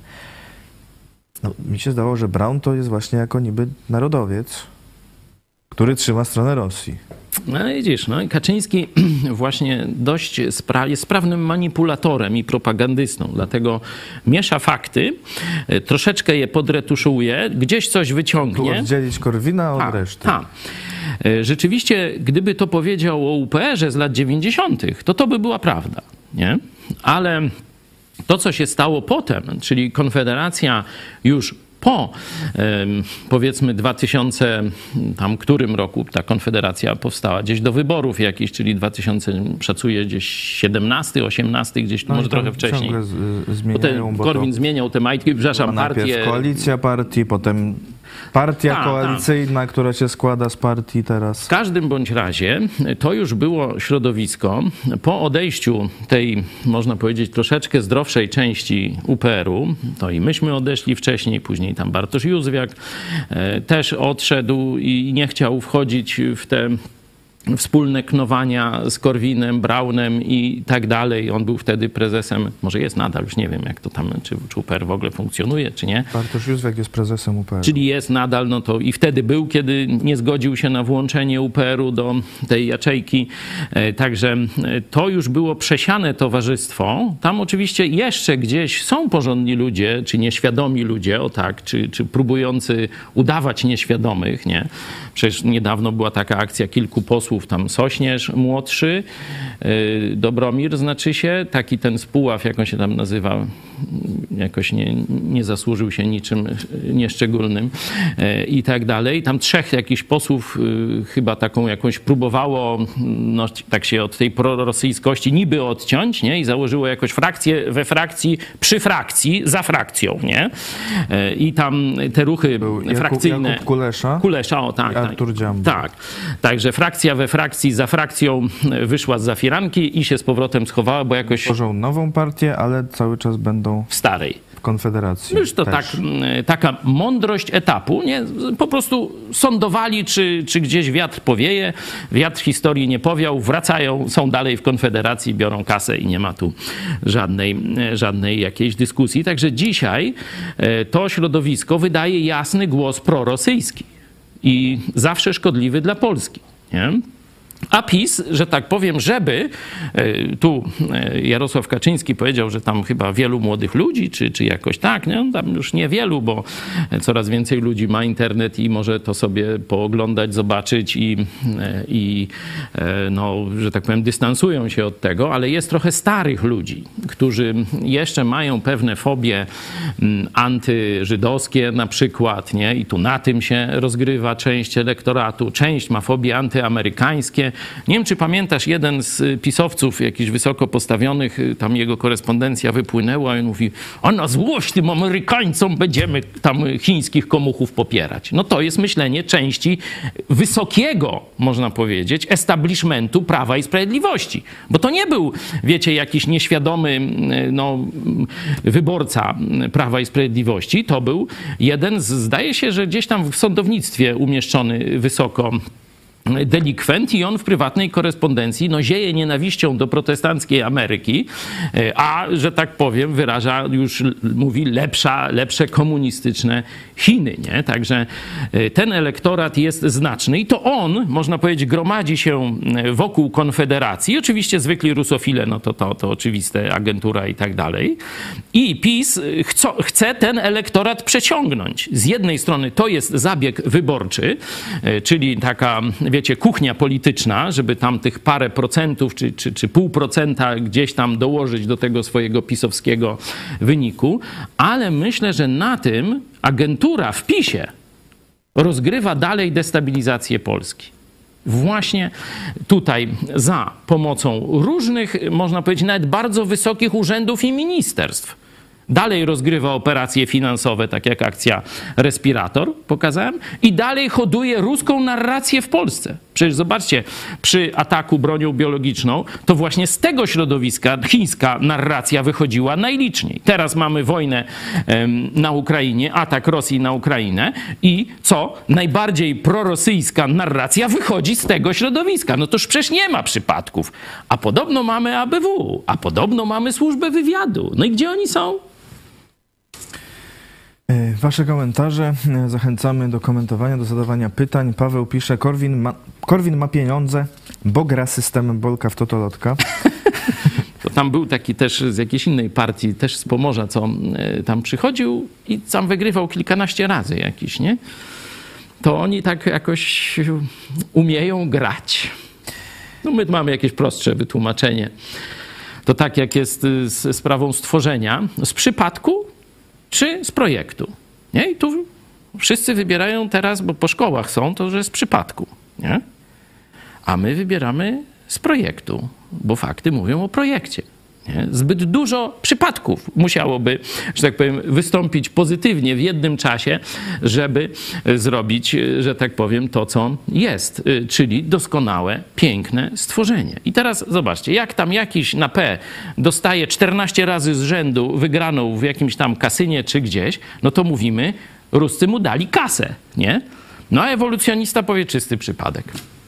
No, mi się zdało, że Braun to jest właśnie jako niby narodowiec, który trzyma stronę Rosji. No widzisz, no i Kaczyński właśnie dość spra- jest sprawnym manipulatorem i propagandystą, dlatego miesza fakty, troszeczkę je podretuszuje, gdzieś coś wyciągnie. Tu oddzielić Korwina od ta, reszty. Ta. Rzeczywiście, gdyby to powiedział o U P R ze z lat dziewięćdziesiątych, to to by była prawda, nie? Ale to, co się stało potem, czyli Konfederacja już po, powiedzmy, dwa tysiące, tam którym roku ta Konfederacja powstała, gdzieś do wyborów jakichś, czyli dwa tysiące, szacuję, gdzieś siedemnasty, osiemnasty, gdzieś No może trochę wcześniej. Z, z, bo ten Korwin zmieniał te majtki, przepraszam, najpierw partię. koalicja partii, potem partia Ta, koalicyjna, ta. która się składa z partii teraz. W każdym bądź razie to już było środowisko po odejściu tej, można powiedzieć, troszeczkę zdrowszej części U P R u, to i myśmy odeszli wcześniej, później tam Bartosz Józwiak e, też odszedł i nie chciał wchodzić w te wspólne knowania z Korwinem, Braunem i tak dalej. On był wtedy prezesem, może jest nadal, już nie wiem jak to tam, czy, czy U P R w ogóle funkcjonuje, czy nie. Bartosz Józwiak jest prezesem U P R. Czyli jest nadal, no to i wtedy był, kiedy nie zgodził się na włączenie U P R u do tej jaczejki. Także to już było przesiane towarzystwo. Tam oczywiście jeszcze gdzieś są porządni ludzie, czy nieświadomi ludzie, o tak, czy, czy próbujący udawać nieświadomych, nie? Przecież niedawno była taka akcja kilku posłów, tam Sośnierz młodszy, Dobromir znaczy się, taki ten Spuław, jak on się tam nazywa, jakoś nie, nie zasłużył się niczym nieszczególnym i tak dalej. Tam trzech jakichś posłów chyba taką jakąś próbowało, no, tak się od tej prorosyjskości niby odciąć, nie? I założyło jakoś frakcję we frakcji, przy frakcji, za frakcją, nie? I tam te ruchy Był Jakub, frakcyjne... Jakub Kulesza. Kulesza, o tak. Artur Dziambor. Tak. Także frakcja we frakcji, za frakcją wyszła z zafiranki i się z powrotem schowała, bo jakoś... Tworzą nową partię, ale cały czas będą w starej. w Konfederacji. No już to tak, taka mądrość etapu, nie? Po prostu sądowali, czy, czy gdzieś wiatr powieje, wiatr historii nie powiał, wracają, są dalej w Konfederacji, biorą kasę i nie ma tu żadnej, żadnej jakiejś dyskusji. Także dzisiaj to środowisko wydaje jasny głos prorosyjski i zawsze szkodliwy dla Polski, nie? A PiS, że tak powiem, żeby, tu Jarosław Kaczyński powiedział, że tam chyba wielu młodych ludzi, czy, czy jakoś tak, nie? Tam już niewielu, bo coraz więcej ludzi ma internet i może to sobie pooglądać, zobaczyć i, i no, że tak powiem, dystansują się od tego, ale jest trochę starych ludzi, którzy jeszcze mają pewne fobie antyżydowskie na przykład, nie? I tu na tym się rozgrywa część elektoratu, część ma fobie antyamerykańskie. Nie wiem, czy pamiętasz, jeden z pisowców jakichś wysoko postawionych, tam jego korespondencja wypłynęła i on mówi, a na złość tym Amerykańcom będziemy tam chińskich komuchów popierać. No to jest myślenie części wysokiego, można powiedzieć, establishmentu Prawa i Sprawiedliwości. Bo to nie był, wiecie, jakiś nieświadomy no, wyborca Prawa i Sprawiedliwości. To był jeden z, zdaje się, że gdzieś tam w sądownictwie umieszczony wysoko delikwent i on w prywatnej korespondencji no, zieje nienawiścią do protestanckiej Ameryki, a, że tak powiem, wyraża już, mówi, lepsza, lepsze komunistyczne Chiny, nie? Także ten elektorat jest znaczny i to on, można powiedzieć, gromadzi się wokół Konfederacji. Oczywiście zwykli rusofile, no to, to, to oczywiste, agentura i tak dalej. I PiS chco, chce ten elektorat przeciągnąć. Z jednej strony to jest zabieg wyborczy, czyli taka, wiecie, kuchnia polityczna, żeby tam tych parę procentów czy, czy, czy pół procenta gdzieś tam dołożyć do tego swojego pisowskiego wyniku, ale myślę, że na tym agentura w PiSie rozgrywa dalej destabilizację Polski. Właśnie tutaj za pomocą różnych, można powiedzieć, nawet bardzo wysokich urzędów i ministerstw. Dalej rozgrywa operacje finansowe, tak jak akcja Respirator, pokazałem, i dalej hoduje ruską narrację w Polsce. Przecież zobaczcie, przy ataku bronią biologiczną, to właśnie z tego środowiska chińska narracja wychodziła najliczniej. Teraz mamy wojnę em, na Ukrainie, atak Rosji na Ukrainę i co? Najbardziej prorosyjska narracja wychodzi z tego środowiska. No toż przecież nie ma przypadków. A podobno mamy A B W, a podobno mamy służbę wywiadu. No i gdzie oni są? Wasze komentarze. Zachęcamy do komentowania, do zadawania pytań. Paweł pisze, Korwin ma, Korwin ma pieniądze, bo gra systemem Bolka w Totolotka. To tam był taki też z jakiejś innej partii, też z Pomorza, co tam przychodził i sam wygrywał kilkanaście razy jakiś, nie? To oni tak jakoś umieją grać. No my mamy jakieś prostsze wytłumaczenie. To tak jak jest z sprawą stworzenia. Z przypadku czy z projektu. Nie? I tu wszyscy wybierają teraz, bo po szkołach są, to że z przypadku. Nie? A my wybieramy z projektu, bo fakty mówią o projekcie. Nie? Zbyt dużo przypadków musiałoby, że tak powiem, wystąpić pozytywnie w jednym czasie, żeby zrobić, że tak powiem, to, co jest, czyli doskonałe, piękne stworzenie. I teraz zobaczcie, jak tam jakiś na P dostaje czternaście razy z rzędu wygraną w jakimś tam kasynie czy gdzieś, no to mówimy, Ruscy mu dali kasę, nie? No a ewolucjonista powie czysty przypadek.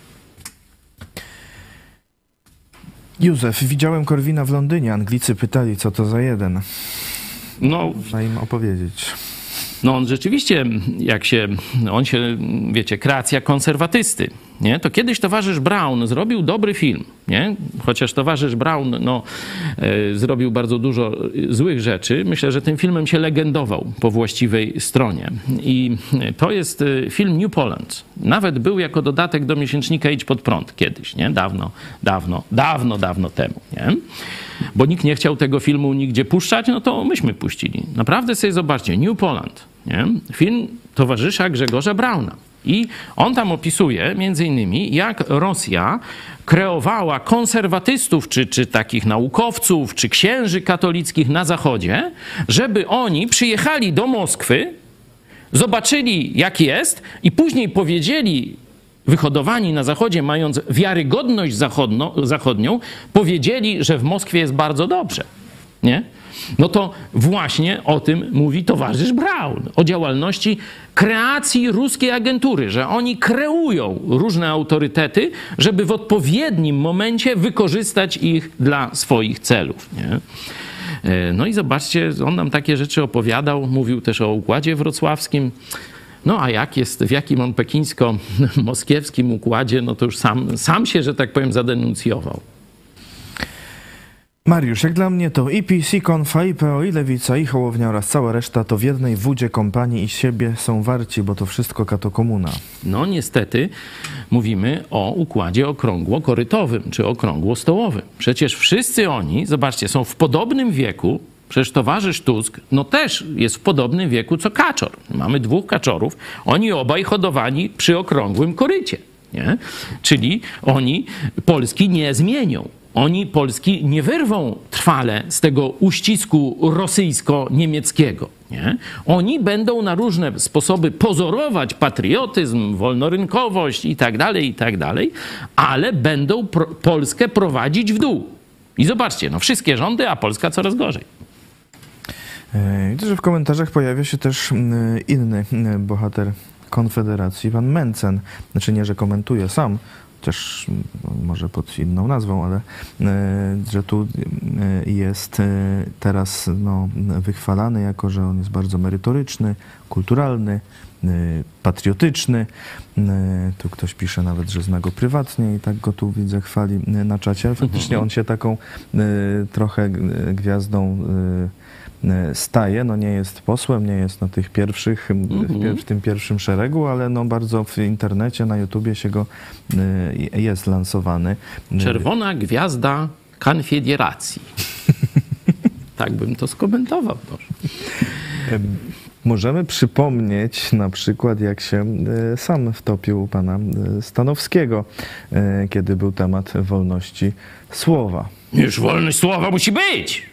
Józef, widziałem Korwina w Londynie. Anglicy pytali, co to za jeden. No, Można im opowiedzieć. No on rzeczywiście, jak się, on się, wiecie, kreacja konserwatysty, nie? To kiedyś towarzysz Brown zrobił dobry film, nie? Chociaż towarzysz Brown, no, e, zrobił bardzo dużo złych rzeczy. Myślę, że tym filmem się legendował po właściwej stronie. I to jest film New Poland. Nawet był jako dodatek do miesięcznika Idź Pod Prąd kiedyś, nie? Dawno, dawno, dawno, dawno temu, nie? Bo nikt nie chciał tego filmu nigdzie puszczać, no to myśmy puścili. Naprawdę sobie zobaczcie, New Poland, nie? Film towarzysza Grzegorza Brauna. I on tam opisuje między innymi, jak Rosja kreowała konserwatystów, czy, czy takich naukowców, czy księży katolickich na Zachodzie, żeby oni przyjechali do Moskwy, zobaczyli jak jest i później powiedzieli, wyhodowani na Zachodzie, mając wiarygodność zachodno, zachodnią, powiedzieli, że w Moskwie jest bardzo dobrze, nie? No to właśnie o tym mówi towarzysz Braun, o działalności kreacji ruskiej agentury, że oni kreują różne autorytety, żeby w odpowiednim momencie wykorzystać ich dla swoich celów, nie? No i zobaczcie, on nam takie rzeczy opowiadał, mówił też o Układzie Wrocławskim. No a jak jest, w jakim on pekińsko-moskiewskim układzie, no to już sam, sam się, że tak powiem, zadenuncjował. Mariusz, jak dla mnie to i PiS, i Konfa, i P O, i Lewica, i Hołownia oraz cała reszta to w jednej wódzie kompanii i siebie są warci, bo to wszystko katokomuna. No niestety mówimy o układzie okrągło-korytowym, czy okrągło-stołowym. Przecież wszyscy oni, zobaczcie, są w podobnym wieku. Przecież towarzysz Tusk, no też jest w podobnym wieku co Kaczor. Mamy dwóch Kaczorów, oni obaj hodowani przy okrągłym korycie, nie? Czyli oni Polski nie zmienią. Oni Polski nie wyrwą trwale z tego uścisku rosyjsko-niemieckiego, nie? Oni będą na różne sposoby pozorować patriotyzm, wolnorynkowość i tak dalej, i tak dalej, ale będą pro- Polskę prowadzić w dół. I zobaczcie, no wszystkie rządy, a Polska coraz gorzej. Widzę, że w komentarzach pojawia się też inny bohater Konfederacji, pan Mencen. Znaczy nie, że komentuje sam, też może pod inną nazwą, ale że tu jest teraz no, wychwalany jako, że on jest bardzo merytoryczny, kulturalny, patriotyczny. Tu ktoś pisze nawet, że zna go prywatnie i tak go tu widzę chwali na czacie, ale faktycznie on się taką trochę gwiazdą staje, no nie jest posłem, nie jest na tych pierwszych, w, w tym pierwszym szeregu, ale no bardzo w internecie, na YouTubie się go jest lansowany. Czerwona gwiazda Konfederacji. Tak bym to skomentował. Może. Możemy przypomnieć na przykład, jak się sam wtopił pana Stanowskiego, kiedy był temat wolności słowa. Już wolność słowa musi być!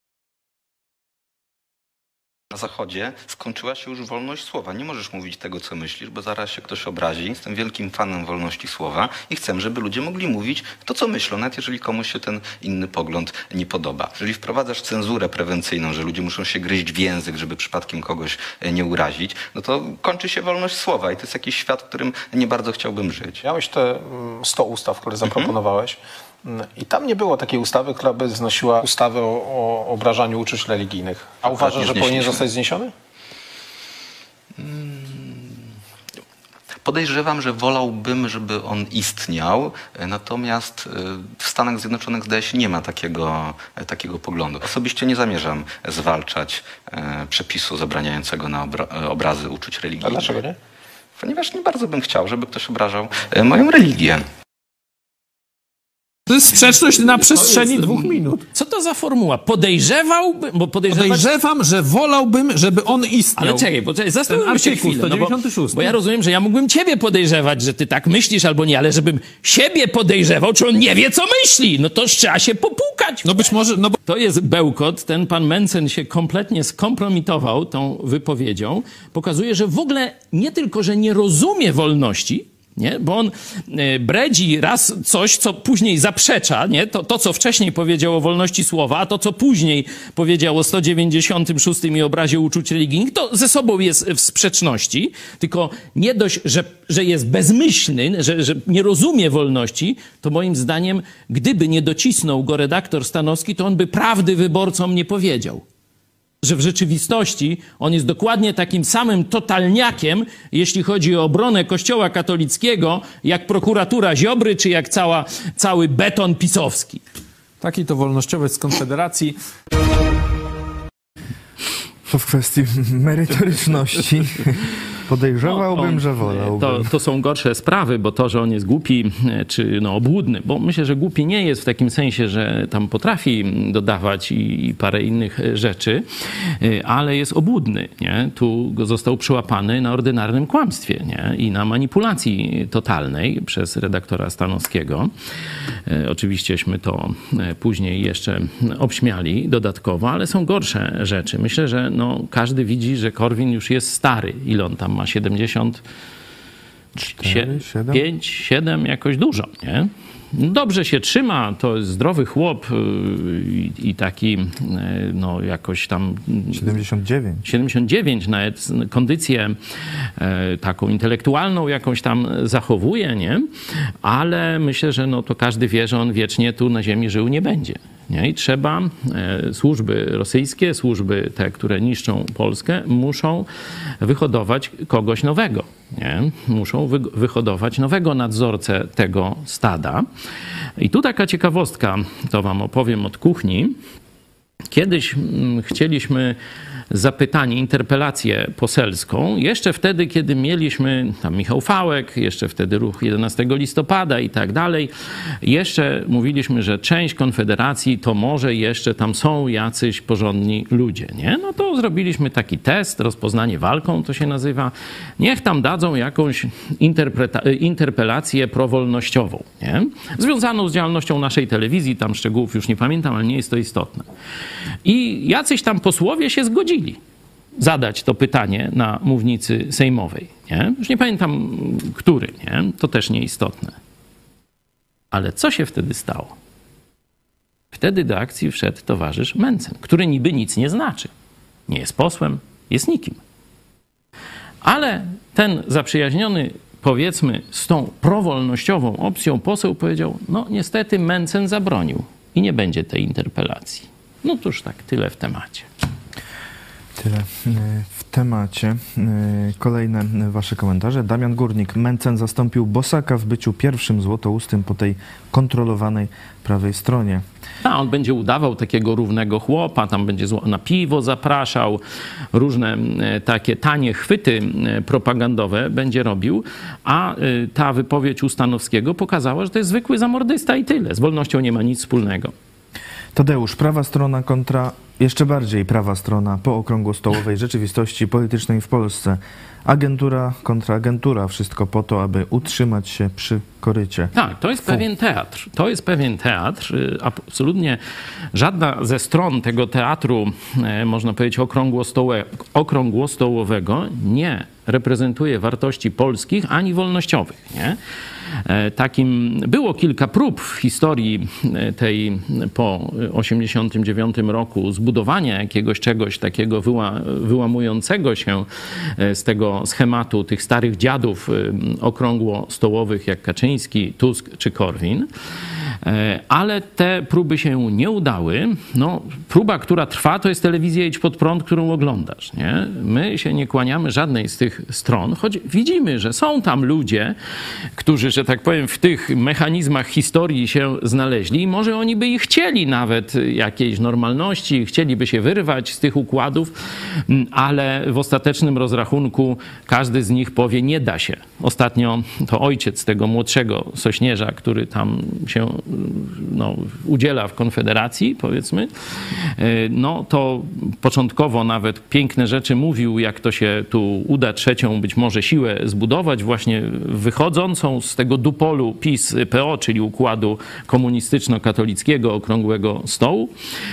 Na Zachodzie skończyła się już wolność słowa. Nie możesz mówić tego, co myślisz, bo zaraz się ktoś obrazi. Jestem wielkim fanem wolności słowa i chcę, żeby ludzie mogli mówić to, co myślą, nawet jeżeli komuś się ten inny pogląd nie podoba. Jeżeli wprowadzasz cenzurę prewencyjną, że ludzie muszą się gryźć w język, żeby przypadkiem kogoś nie urazić, no to kończy się wolność słowa i to jest jakiś świat, w którym nie bardzo chciałbym żyć. Miałeś te sto ustaw, które zaproponowałeś. I tam nie było takiej ustawy, która by znosiła ustawę o, o obrażaniu uczuć religijnych. A uważasz, że powinien zostać zniesiony? Podejrzewam, że wolałbym, żeby on istniał, natomiast w Stanach Zjednoczonych zdaje się nie ma takiego, takiego poglądu. Osobiście nie zamierzam zwalczać przepisu zabraniającego na obra- obrazy uczuć religijnych. A dlaczego nie? Ponieważ nie bardzo bym chciał, żeby ktoś obrażał moją religię. To jest sprzeczność na przestrzeni dwóch minut. Co to za formuła? Podejrzewałbym, bo podejrzewać... Podejrzewam, że wolałbym, żeby on istniał. Ale czekaj, poczekaj, zastanówmy się artykuł chwilę. No bo, sto dziewięćdziesiąty szósty. bo ja rozumiem, że ja mógłbym ciebie podejrzewać, że ty tak myślisz albo nie, ale żebym siebie podejrzewał, czy on nie wie, co myśli, no to trzeba się popukać. No być może, no bo... To jest bełkot. Ten pan Mencen się kompletnie skompromitował tą wypowiedzią. Pokazuje, że w ogóle nie tylko, że nie rozumie wolności, nie? Bo on e, bredzi raz coś, co później zaprzecza, nie? To, to, co wcześniej powiedział o wolności słowa, a to, co później powiedział o sto dziewięćdziesiątym szóstym i obrazie uczuć religijnych, to ze sobą jest w sprzeczności. Tylko nie dość, że, że jest bezmyślny, że, że nie rozumie wolności, to moim zdaniem, gdyby nie docisnął go redaktor Stanowski, to on by prawdy wyborcom nie powiedział. Że w rzeczywistości on jest dokładnie takim samym totalniakiem, jeśli chodzi o obronę Kościoła katolickiego, jak prokuratura Ziobry, czy jak cała, cały beton pisowski. Taki to wolnościowiec z Konfederacji. To w kwestii merytoryczności podejrzewałbym, No, on, że wolałbym. To, to są gorsze sprawy, bo to, że on jest głupi, czy no, obłudny, bo myślę, że głupi nie jest w takim sensie, że tam potrafi dodawać i, i parę innych rzeczy, ale jest obłudny, nie? Tu go został przyłapany na ordynarnym kłamstwie, nie? I na manipulacji totalnej przez redaktora Stanowskiego. Oczywiścieśmy to później jeszcze obśmiali dodatkowo, ale są gorsze rzeczy. Myślę, że no, każdy widzi, że Korwin już jest stary. Ile on tam ma? siedemdziesiąt pięć, siedem, jakoś dużo, nie? Dobrze się trzyma, to jest zdrowy chłop i, i taki, no jakoś tam... siedemdziesiąt dziewięć. siedemdziesiąt dziewięć nawet, kondycję e, taką intelektualną jakąś tam zachowuje, nie? Ale myślę, że no to każdy wie, że on wiecznie tu na ziemi żył nie będzie. Nie? I trzeba, e, służby rosyjskie, służby te, które niszczą Polskę, muszą wyhodować kogoś nowego. Nie? Muszą wy, wyhodować nowego nadzorcę tego stada. I tu taka ciekawostka, to wam opowiem od kuchni. Kiedyś mm, chcieliśmy zapytanie, interpelację poselską, jeszcze wtedy, kiedy mieliśmy tam Michał Fałek, jeszcze wtedy ruch jedenastego listopada i tak dalej. Jeszcze mówiliśmy, że część Konfederacji to może jeszcze tam są jacyś porządni ludzie, nie? No to zrobiliśmy taki test, rozpoznanie walką to się nazywa. Niech tam dadzą jakąś interpelację prowolnościową, nie? Związaną z działalnością naszej telewizji, tam szczegółów już nie pamiętam, ale nie jest to istotne. I jacyś tam posłowie się zgodzili zadać to pytanie na mównicy sejmowej. Nie? Już nie pamiętam, który, nie? To też nieistotne. Ale co się wtedy stało? Wtedy do akcji wszedł towarzysz Mencen, który niby nic nie znaczy. Nie jest posłem, jest nikim. Ale ten zaprzyjaźniony, powiedzmy, z tą prowolnościową opcją poseł powiedział, no niestety Mencen zabronił i nie będzie tej interpelacji. No cóż, tak, tyle w temacie. Tyle w temacie. Kolejne wasze komentarze. Damian Górnik. Mencen zastąpił Bosaka w byciu pierwszym złotoustym po tej kontrolowanej prawej stronie. A on będzie udawał takiego równego chłopa, tam będzie na piwo zapraszał, różne takie tanie chwyty propagandowe będzie robił, a ta wypowiedź u Stanowskiego pokazała, że to jest zwykły zamordysta i tyle. Z wolnością nie ma nic wspólnego. Tadeusz, prawa strona kontra jeszcze bardziej prawa strona po okrągłostołowej rzeczywistości politycznej w Polsce. Agentura kontra agentura. Wszystko po to, aby utrzymać się przy korycie. Tak, to jest Fu. pewien teatr. To jest pewien teatr. Absolutnie żadna ze stron tego teatru, można powiedzieć, okrągłostołe, okrągłostołowego nie reprezentuje wartości polskich ani wolnościowych. Nie? Takim było kilka prób w historii tej po osiemdziesiątym dziewiątym roku zbudowania jakiegoś czegoś takiego wyła, wyłamującego się z tego schematu tych starych dziadów okrągłostołowych jak Kaczyński, Tusk czy Korwin. Ale te próby się nie udały. No, próba, która trwa, to jest telewizja Idź Pod Prąd, którą oglądasz. Nie? My się nie kłaniamy żadnej z tych stron, choć widzimy, że są tam ludzie, którzy, że tak powiem, w tych mechanizmach historii się znaleźli i może oni by i chcieli nawet jakiejś normalności, chcieliby się wyrwać z tych układów, ale w ostatecznym rozrachunku każdy z nich powie, nie da się. Ostatnio to ojciec tego młodszego Sośnierza, który tam się no, udziela w Konfederacji, powiedzmy, no to początkowo nawet piękne rzeczy mówił, jak to się tu uda trzecią być może siłę zbudować, właśnie wychodzącą z tego dupolu PiS-P O, czyli układu komunistyczno-katolickiego okrągłego stołu,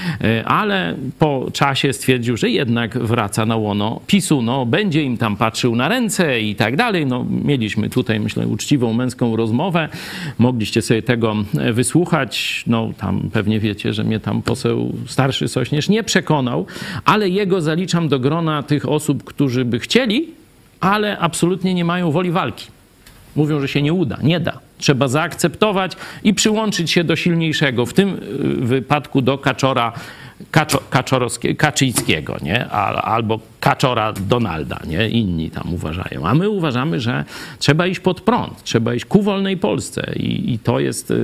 ale po czasie stwierdził, że jednak wraca na łono PiS-u, no będzie im tam patrzył na ręce i tak dalej. No mieliśmy tutaj, myślę, uczciwą, męską rozmowę. Mogliście sobie tego wysłuchać. No tam pewnie wiecie, że mnie tam poseł starszy Sośnierz nie przekonał, ale jego zaliczam do grona tych osób, którzy by chcieli, ale absolutnie nie mają woli walki. Mówią, że się nie uda, nie da. Trzeba zaakceptować i przyłączyć się do silniejszego, w tym wypadku do Kaczora, Kaczo, Kaczyńskiego, nie? Albo Kaczora Donalda, nie? Inni tam uważają. A my uważamy, że trzeba iść pod prąd, trzeba iść ku wolnej Polsce i, i to jest,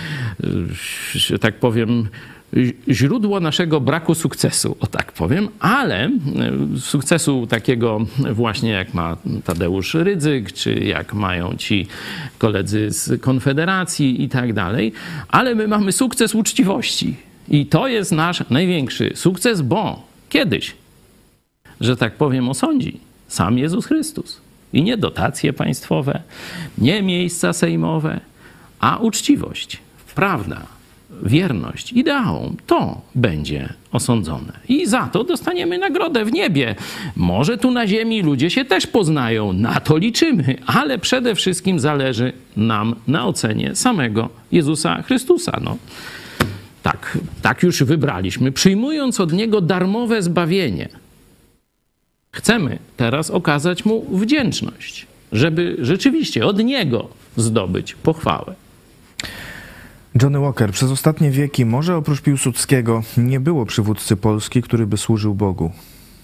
że tak powiem, źródło naszego braku sukcesu, o tak powiem, ale sukcesu takiego właśnie jak ma Tadeusz Rydzyk, czy jak mają ci koledzy z Konfederacji i tak dalej, ale my mamy sukces uczciwości i to jest nasz największy sukces, bo kiedyś, że tak powiem, osądzi sam Jezus Chrystus i nie dotacje państwowe, nie miejsca sejmowe, a uczciwość, prawda, wierność ideałom, to będzie osądzone. I za to dostaniemy nagrodę w niebie. Może tu na ziemi ludzie się też poznają, na to liczymy, ale przede wszystkim zależy nam na ocenie samego Jezusa Chrystusa. No, tak, tak już wybraliśmy, przyjmując od Niego darmowe zbawienie. Chcemy teraz okazać Mu wdzięczność, żeby rzeczywiście od Niego zdobyć pochwałę. Johnny Walker, przez ostatnie wieki może oprócz Piłsudskiego nie było przywódcy Polski, który by służył Bogu.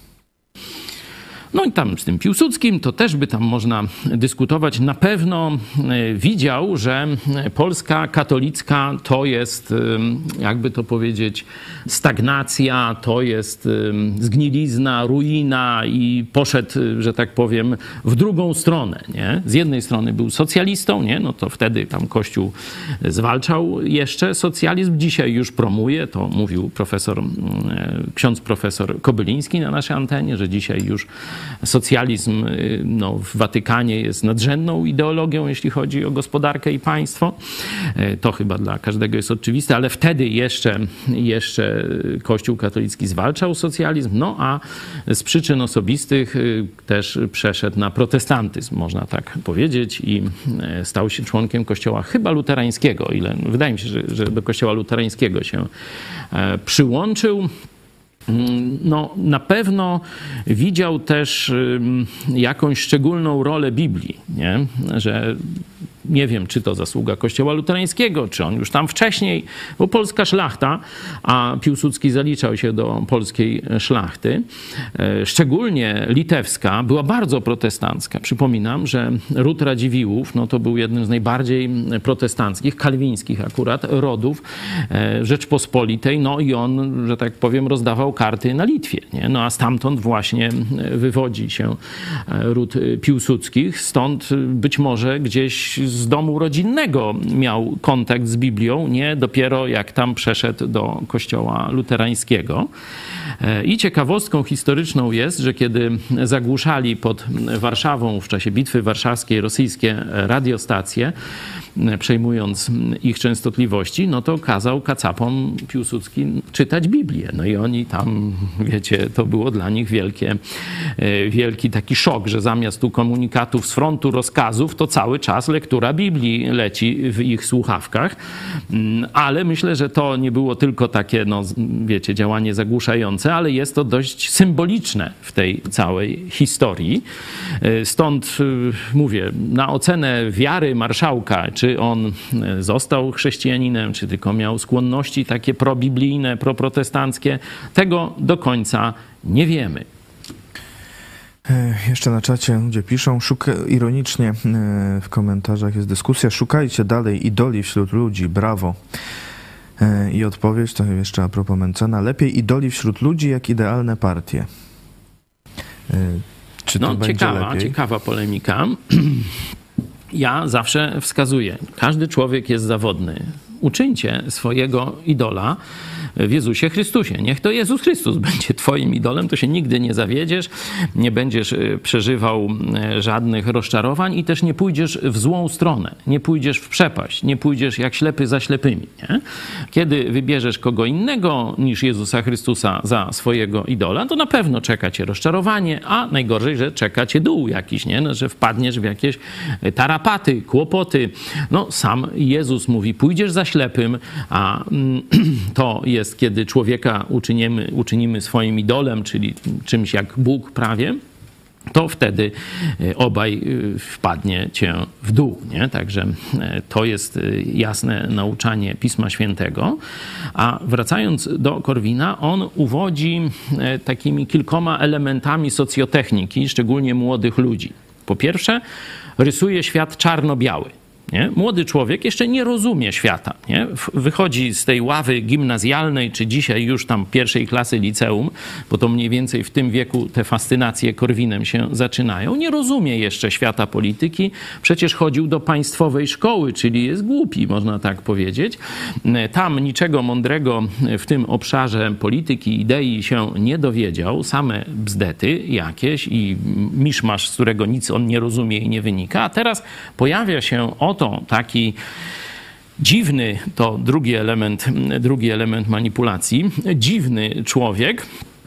No i tam z tym Piłsudskim to też by tam można dyskutować. Na pewno widział, że Polska katolicka to jest, jakby to powiedzieć, stagnacja, to jest zgnilizna, ruina i poszedł, że tak powiem, w drugą stronę. Nie? Z jednej strony był socjalistą, nie? No to wtedy tam Kościół zwalczał jeszcze socjalizm. Dzisiaj już promuje, to mówił profesor, ksiądz profesor Kobyliński na naszej antenie, że dzisiaj już socjalizm no, w Watykanie jest nadrzędną ideologią, jeśli chodzi o gospodarkę i państwo. To chyba dla każdego jest oczywiste, ale wtedy jeszcze, jeszcze Kościół katolicki zwalczał socjalizm, no a z przyczyn osobistych też przeszedł na protestantyzm, można tak powiedzieć, i stał się członkiem Kościoła chyba luterańskiego, o ile wydaje mi się, że, że do Kościoła luterańskiego się przyłączył. no, na pewno widział też jakąś szczególną rolę Biblii, nie? Że nie wiem, czy to zasługa Kościoła luterańskiego, czy on już tam wcześniej, bo polska szlachta, a Piłsudski zaliczał się do polskiej szlachty, szczególnie litewska, była bardzo protestancka. Przypominam, że ród Radziwiłłów, no to był jednym z najbardziej protestanckich, kalwińskich akurat, rodów Rzeczpospolitej, no i on, że tak powiem, rozdawał karty na Litwie, nie? No a stamtąd właśnie wywodzi się ród Piłsudskich, stąd być może gdzieś z domu rodzinnego miał kontakt z Biblią, nie dopiero jak tam przeszedł do kościoła luterańskiego. I ciekawostką historyczną jest, że kiedy zagłuszali pod Warszawą w czasie Bitwy Warszawskiej rosyjskie radiostacje, przejmując ich częstotliwości, no to kazał kacapom Piłsudski czytać Biblię. No i oni tam, wiecie, to było dla nich wielkie, wielki taki szok, że zamiast tu komunikatów z frontu, rozkazów, to cały czas lektura Biblii leci w ich słuchawkach. Ale myślę, że to nie było tylko takie, no wiecie, działanie zagłuszające, ale jest to dość symboliczne w tej całej historii. Stąd mówię, na ocenę wiary marszałka, czy on został chrześcijaninem, czy tylko miał skłonności takie probiblijne, proprotestanckie, tego do końca nie wiemy. Jeszcze na czacie ludzie piszą, szuka, ironicznie w komentarzach jest dyskusja, szukajcie dalej idoli wśród ludzi, brawo. I odpowiedź, to jeszcze a propos Mencena, lepiej idoli wśród ludzi jak idealne partie. Czy to no, będzie ciekawa, lepiej? ciekawa polemika. Ja zawsze wskazuję, każdy człowiek jest zawodny. Uczyńcie swojego idola w Jezusie Chrystusie. Niech to Jezus Chrystus będzie twoim idolem, to się nigdy nie zawiedziesz, nie będziesz przeżywał żadnych rozczarowań i też nie pójdziesz w złą stronę, nie pójdziesz w przepaść, nie pójdziesz jak ślepy za ślepymi. Nie? Kiedy wybierzesz kogo innego niż Jezusa Chrystusa za swojego idola, to na pewno czeka cię rozczarowanie, a najgorzej, że czeka cię dół jakiś, nie? No, że wpadniesz w jakieś tarapaty, kłopoty. No sam Jezus mówi, pójdziesz za ślepym, a to jest, kiedy człowieka uczynimy, uczynimy swoim idolem, czyli czymś jak Bóg prawie, to wtedy obaj wpadnie cię w dół. Nie? Także to jest jasne nauczanie Pisma Świętego. A wracając do Korwina, on uwodzi takimi kilkoma elementami socjotechniki, szczególnie młodych ludzi. Po pierwsze, rysuje świat czarno-biały. Nie? Młody człowiek jeszcze nie rozumie świata. Nie? Wychodzi z tej ławy gimnazjalnej, czy dzisiaj już tam pierwszej klasy liceum, bo to mniej więcej w tym wieku te fascynacje Korwinem się zaczynają. Nie rozumie jeszcze świata polityki. Przecież chodził do państwowej szkoły, czyli jest głupi, można tak powiedzieć. Tam niczego mądrego w tym obszarze polityki, idei się nie dowiedział. Same bzdety jakieś i miszmasz, z którego nic on nie rozumie i nie wynika. A teraz pojawia się o to taki dziwny, to drugi element, drugi element manipulacji, dziwny człowiek,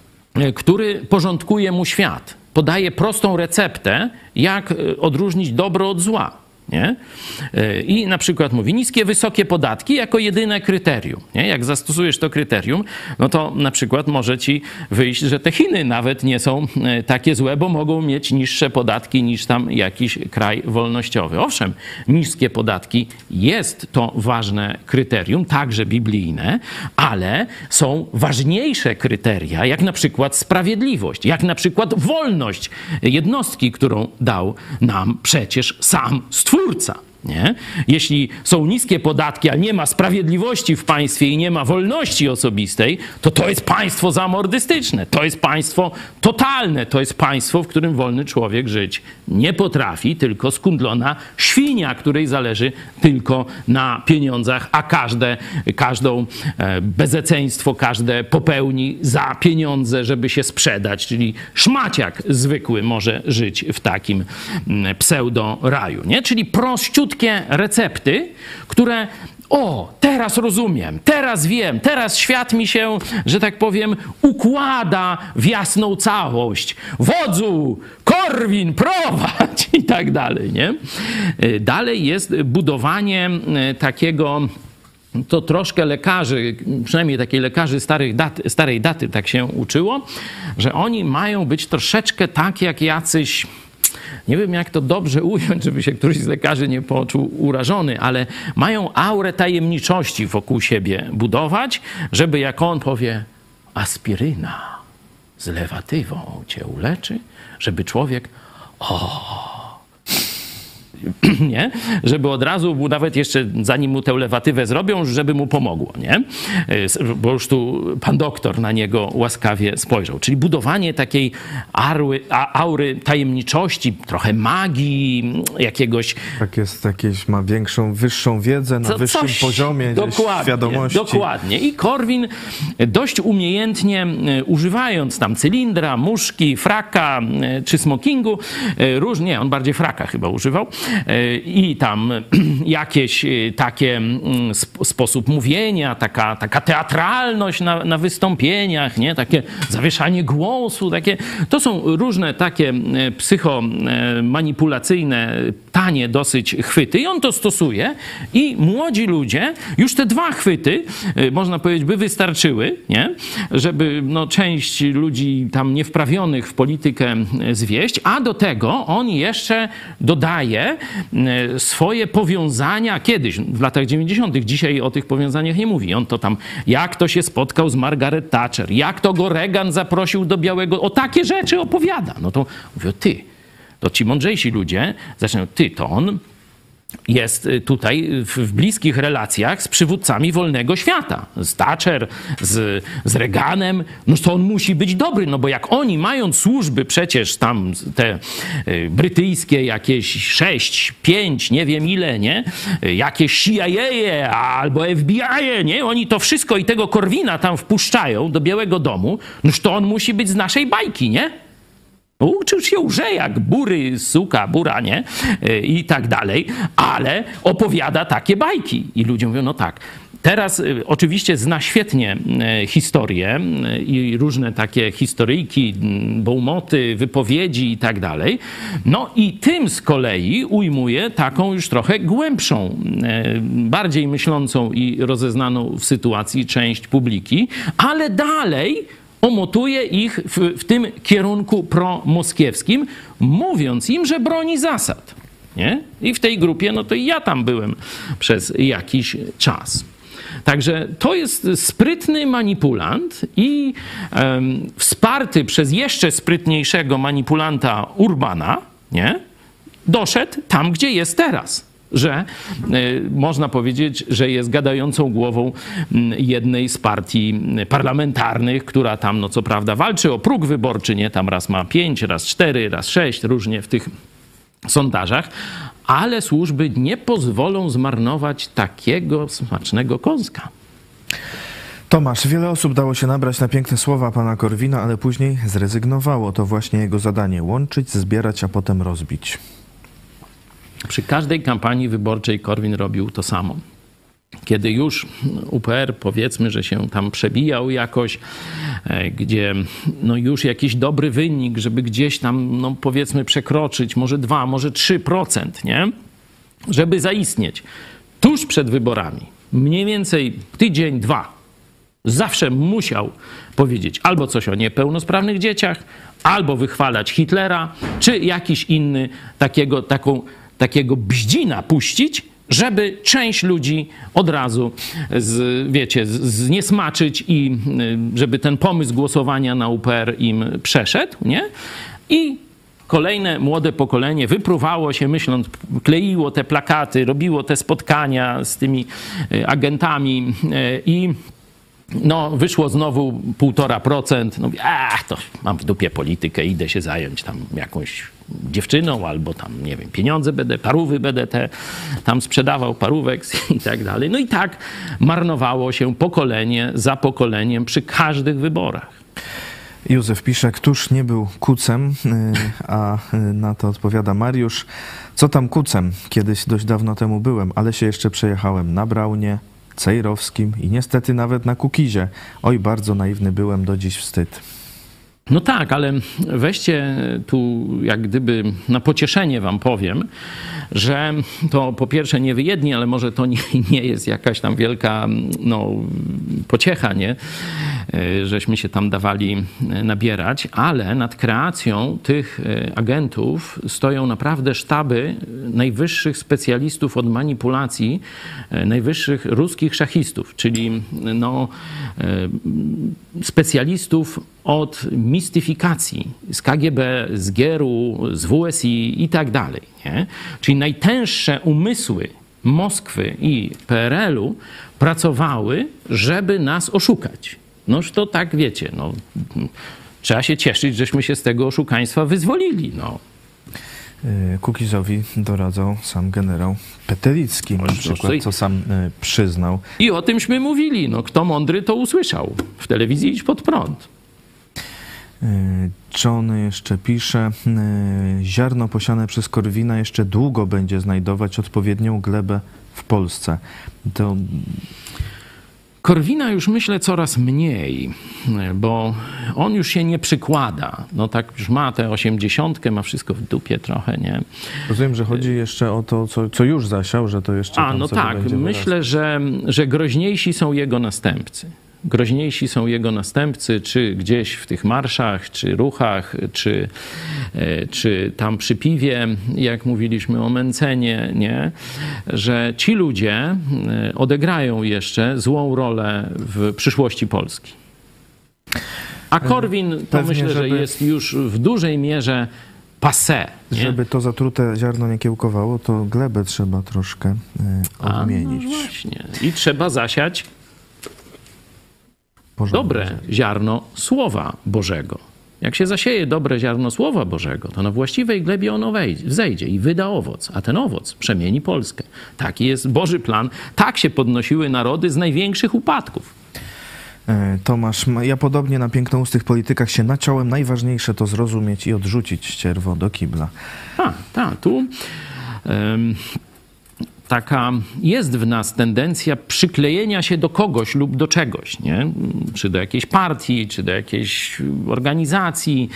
który porządkuje mu świat. Podaje prostą receptę, jak odróżnić dobro od zła. Nie? I na przykład mówi niskie, wysokie podatki jako jedyne kryterium. Nie? Jak zastosujesz to kryterium, no to na przykład może ci wyjść, że te Chiny nawet nie są takie złe, bo mogą mieć niższe podatki niż tam jakiś kraj wolnościowy. Owszem, niskie podatki jest to ważne kryterium, także biblijne, ale są ważniejsze kryteria, jak na przykład sprawiedliwość, jak na przykład wolność jednostki, którą dał nam przecież sam Stwórca. Nie? Jeśli są niskie podatki, a nie ma sprawiedliwości w państwie i nie ma wolności osobistej, to to jest państwo zamordystyczne, to jest państwo totalne, to jest państwo, w którym wolny człowiek żyć nie potrafi, tylko skundlona świnia, której zależy tylko na pieniądzach, a każde, każdą bezeceństwo, każde popełni za pieniądze, żeby się sprzedać, czyli szmaciak zwykły może żyć w takim pseudo-raju, nie? Czyli prościutko recepty, które o, teraz rozumiem, teraz wiem, teraz świat mi się, że tak powiem, układa w jasną całość. Wodzu, Korwin, prowadź i tak dalej, nie? Dalej jest budowanie takiego to troszkę lekarzy, przynajmniej takiej lekarzy starych dat, starej daty tak się uczyło, że oni mają być troszeczkę tak jak jacyś, nie wiem jak to dobrze ująć, żeby się któryś z lekarzy nie poczuł urażony, ale mają aurę tajemniczości wokół siebie budować, żeby jak on powie aspiryna z lewatywą cię uleczy, żeby człowiek o nie? Żeby od razu, nawet jeszcze zanim mu tę lewatywę zrobią, żeby mu pomogło, nie? Bo już tu pan doktor na niego łaskawie spojrzał. Czyli budowanie takiej arły, a, aury tajemniczości, trochę magii, jakiegoś... Tak jest, jakieś ma większą, wyższą wiedzę na Co, wyższym coś, poziomie dokładnie, świadomości. Dokładnie. I Korwin dość umiejętnie, używając tam cylindra, muszki, fraka czy smokingu, różnie, on bardziej fraka chyba używał, i tam jakieś takie sposób mówienia, taka, taka teatralność na, na wystąpieniach, nie? Takie zawieszanie głosu, takie, to są różne takie psychomanipulacyjne, tanie dosyć chwyty i on to stosuje i młodzi ludzie, już te dwa chwyty, można powiedzieć, by wystarczyły, nie? Żeby no, część ludzi tam niewprawionych w politykę zwieść, a do tego on jeszcze dodaje swoje powiązania kiedyś, w latach dziewięćdziesiątych. Dzisiaj o tych powiązaniach nie mówi. On to tam, jak to się spotkał z Margaret Thatcher, jak to go Reagan zaprosił do Białego, o takie rzeczy opowiada. No to mówię, ty, to ci mądrzejsi ludzie zaczynają, ty, to on jest tutaj w bliskich relacjach z przywódcami wolnego świata. Z Thatcher, z, z Reaganem. No to on musi być dobry, no bo jak oni mając służby przecież tam te brytyjskie jakieś sześć, pięć, nie wiem ile, nie? Jakieś C I A albo F B I, nie? Oni to wszystko i tego Korwina tam wpuszczają do Białego Domu. Noż to on musi być z naszej bajki, nie? Uczył się łże jak bury, suka, bura, nie? I tak dalej, ale opowiada takie bajki. I ludzie mówią, no tak. Teraz oczywiście zna świetnie historię i różne takie historyjki, bołmoty, wypowiedzi i tak dalej. No i tym z kolei ujmuje taką już trochę głębszą, bardziej myślącą i rozeznaną w sytuacji część publiki, ale dalej omotuje ich w, w tym kierunku promoskiewskim, mówiąc im, że broni zasad. Nie? I w tej grupie, no to i ja tam byłem przez jakiś czas. Także to jest sprytny manipulant i um, wsparty przez jeszcze sprytniejszego manipulanta Urbana, nie? Doszedł tam, gdzie jest teraz. Że y, można powiedzieć, że jest gadającą głową y, jednej z partii parlamentarnych, która tam, no co prawda, walczy o próg wyborczy, nie? Tam raz ma pięć, raz cztery, raz sześć, różnie w tych sondażach, ale służby nie pozwolą zmarnować takiego smacznego kąska. Tomasz, wiele osób dało się nabrać na piękne słowa pana Korwina, ale później zrezygnowało. To właśnie jego zadanie: łączyć, zbierać, a potem rozbić. Przy każdej kampanii wyborczej Korwin robił to samo. Kiedy już U P R, powiedzmy, że się tam przebijał jakoś, gdzie no już jakiś dobry wynik, żeby gdzieś tam, no powiedzmy, przekroczyć może dwa, może trzy procent, nie? Żeby zaistnieć. Tuż przed wyborami, mniej więcej tydzień, dwa, zawsze musiał powiedzieć albo coś o niepełnosprawnych dzieciach, albo wychwalać Hitlera, czy jakiś inny takiego, taką takiego bździna puścić, żeby część ludzi od razu, z, wiecie, zniesmaczyć i żeby ten pomysł głosowania na U P R im przeszedł, nie? I kolejne młode pokolenie wypruwało się, myśląc, kleiło te plakaty, robiło te spotkania z tymi agentami i no, wyszło znowu półtora procent. No, ach, to mam w dupie politykę, idę się zająć tam jakąś dziewczyną albo tam, nie wiem, pieniądze będę, parówy będę te tam sprzedawał, parówek i tak dalej. No i tak marnowało się pokolenie za pokoleniem przy każdych wyborach. Józef pisze, któż nie był kucem, a na to odpowiada Mariusz. Co tam kucem? Kiedyś dość dawno temu byłem, ale się jeszcze przejechałem na Braunie, Cejrowskim i niestety nawet na Kukizie. Oj, bardzo naiwny byłem, do dziś wstyd. No tak, ale weźcie tu jak gdyby na pocieszenie wam powiem, że to po pierwsze nie wy jedni, ale może to nie, nie jest jakaś tam wielka no, pociecha, nie? Żeśmy się tam dawali nabierać, ale nad kreacją tych agentów stoją naprawdę sztaby najwyższych specjalistów od manipulacji, najwyższych ruskich szachistów, czyli no, specjalistów od mistyfikacji z K G B, z G R U, z W S I i tak dalej. Nie? Czyli najtęższe umysły Moskwy i P R L-u pracowały, żeby nas oszukać. Noż to tak wiecie, no, trzeba się cieszyć, żeśmy się z tego oszukaństwa wyzwolili. No. Kukizowi doradzał sam generał Petelicki, na przykład, co sam y, przyznał. I o tymśmy mówili. No, kto mądry, to usłyszał. W telewizji Idź Pod Prąd. John jeszcze pisze, ziarno posiane przez Korwina jeszcze długo będzie znajdować odpowiednią glebę w Polsce. To... Korwina już myślę coraz mniej, bo on już się nie przykłada. No tak już ma tę osiemdziesiątkę, ma wszystko w dupie trochę, nie? Rozumiem, że chodzi jeszcze o to, co, co już zasiał, że to jeszcze... A, no tak. Myślę, że, że groźniejsi są jego następcy. Groźniejsi są jego następcy, czy gdzieś w tych marszach, czy ruchach, czy, czy tam przy piwie, jak mówiliśmy o Mencenie, nie? Że ci ludzie odegrają jeszcze złą rolę w przyszłości Polski. A Korwin to Pewnie, myślę, żeby... że jest już w dużej mierze passé. Nie? Żeby to zatrute ziarno nie kiełkowało, to glebę trzeba troszkę odmienić. A, no właśnie. I trzeba zasiać Porządnie. dobre ziarno Słowa Bożego. Jak się zasieje dobre ziarno Słowa Bożego, to na właściwej glebie ono wejdzie, wzejdzie i wyda owoc, a ten owoc przemieni Polskę. Taki jest Boży plan. Tak się podnosiły narody z największych upadków. Tomasz, ja podobnie na pięknoustych politykach się naciąłem. Najważniejsze to zrozumieć i odrzucić ścierwo do kibla. Tak, tak. Tu um, taka jest w nas tendencja przyklejenia się do kogoś lub do czegoś, nie? Czy do jakiejś partii, czy do jakiejś organizacji,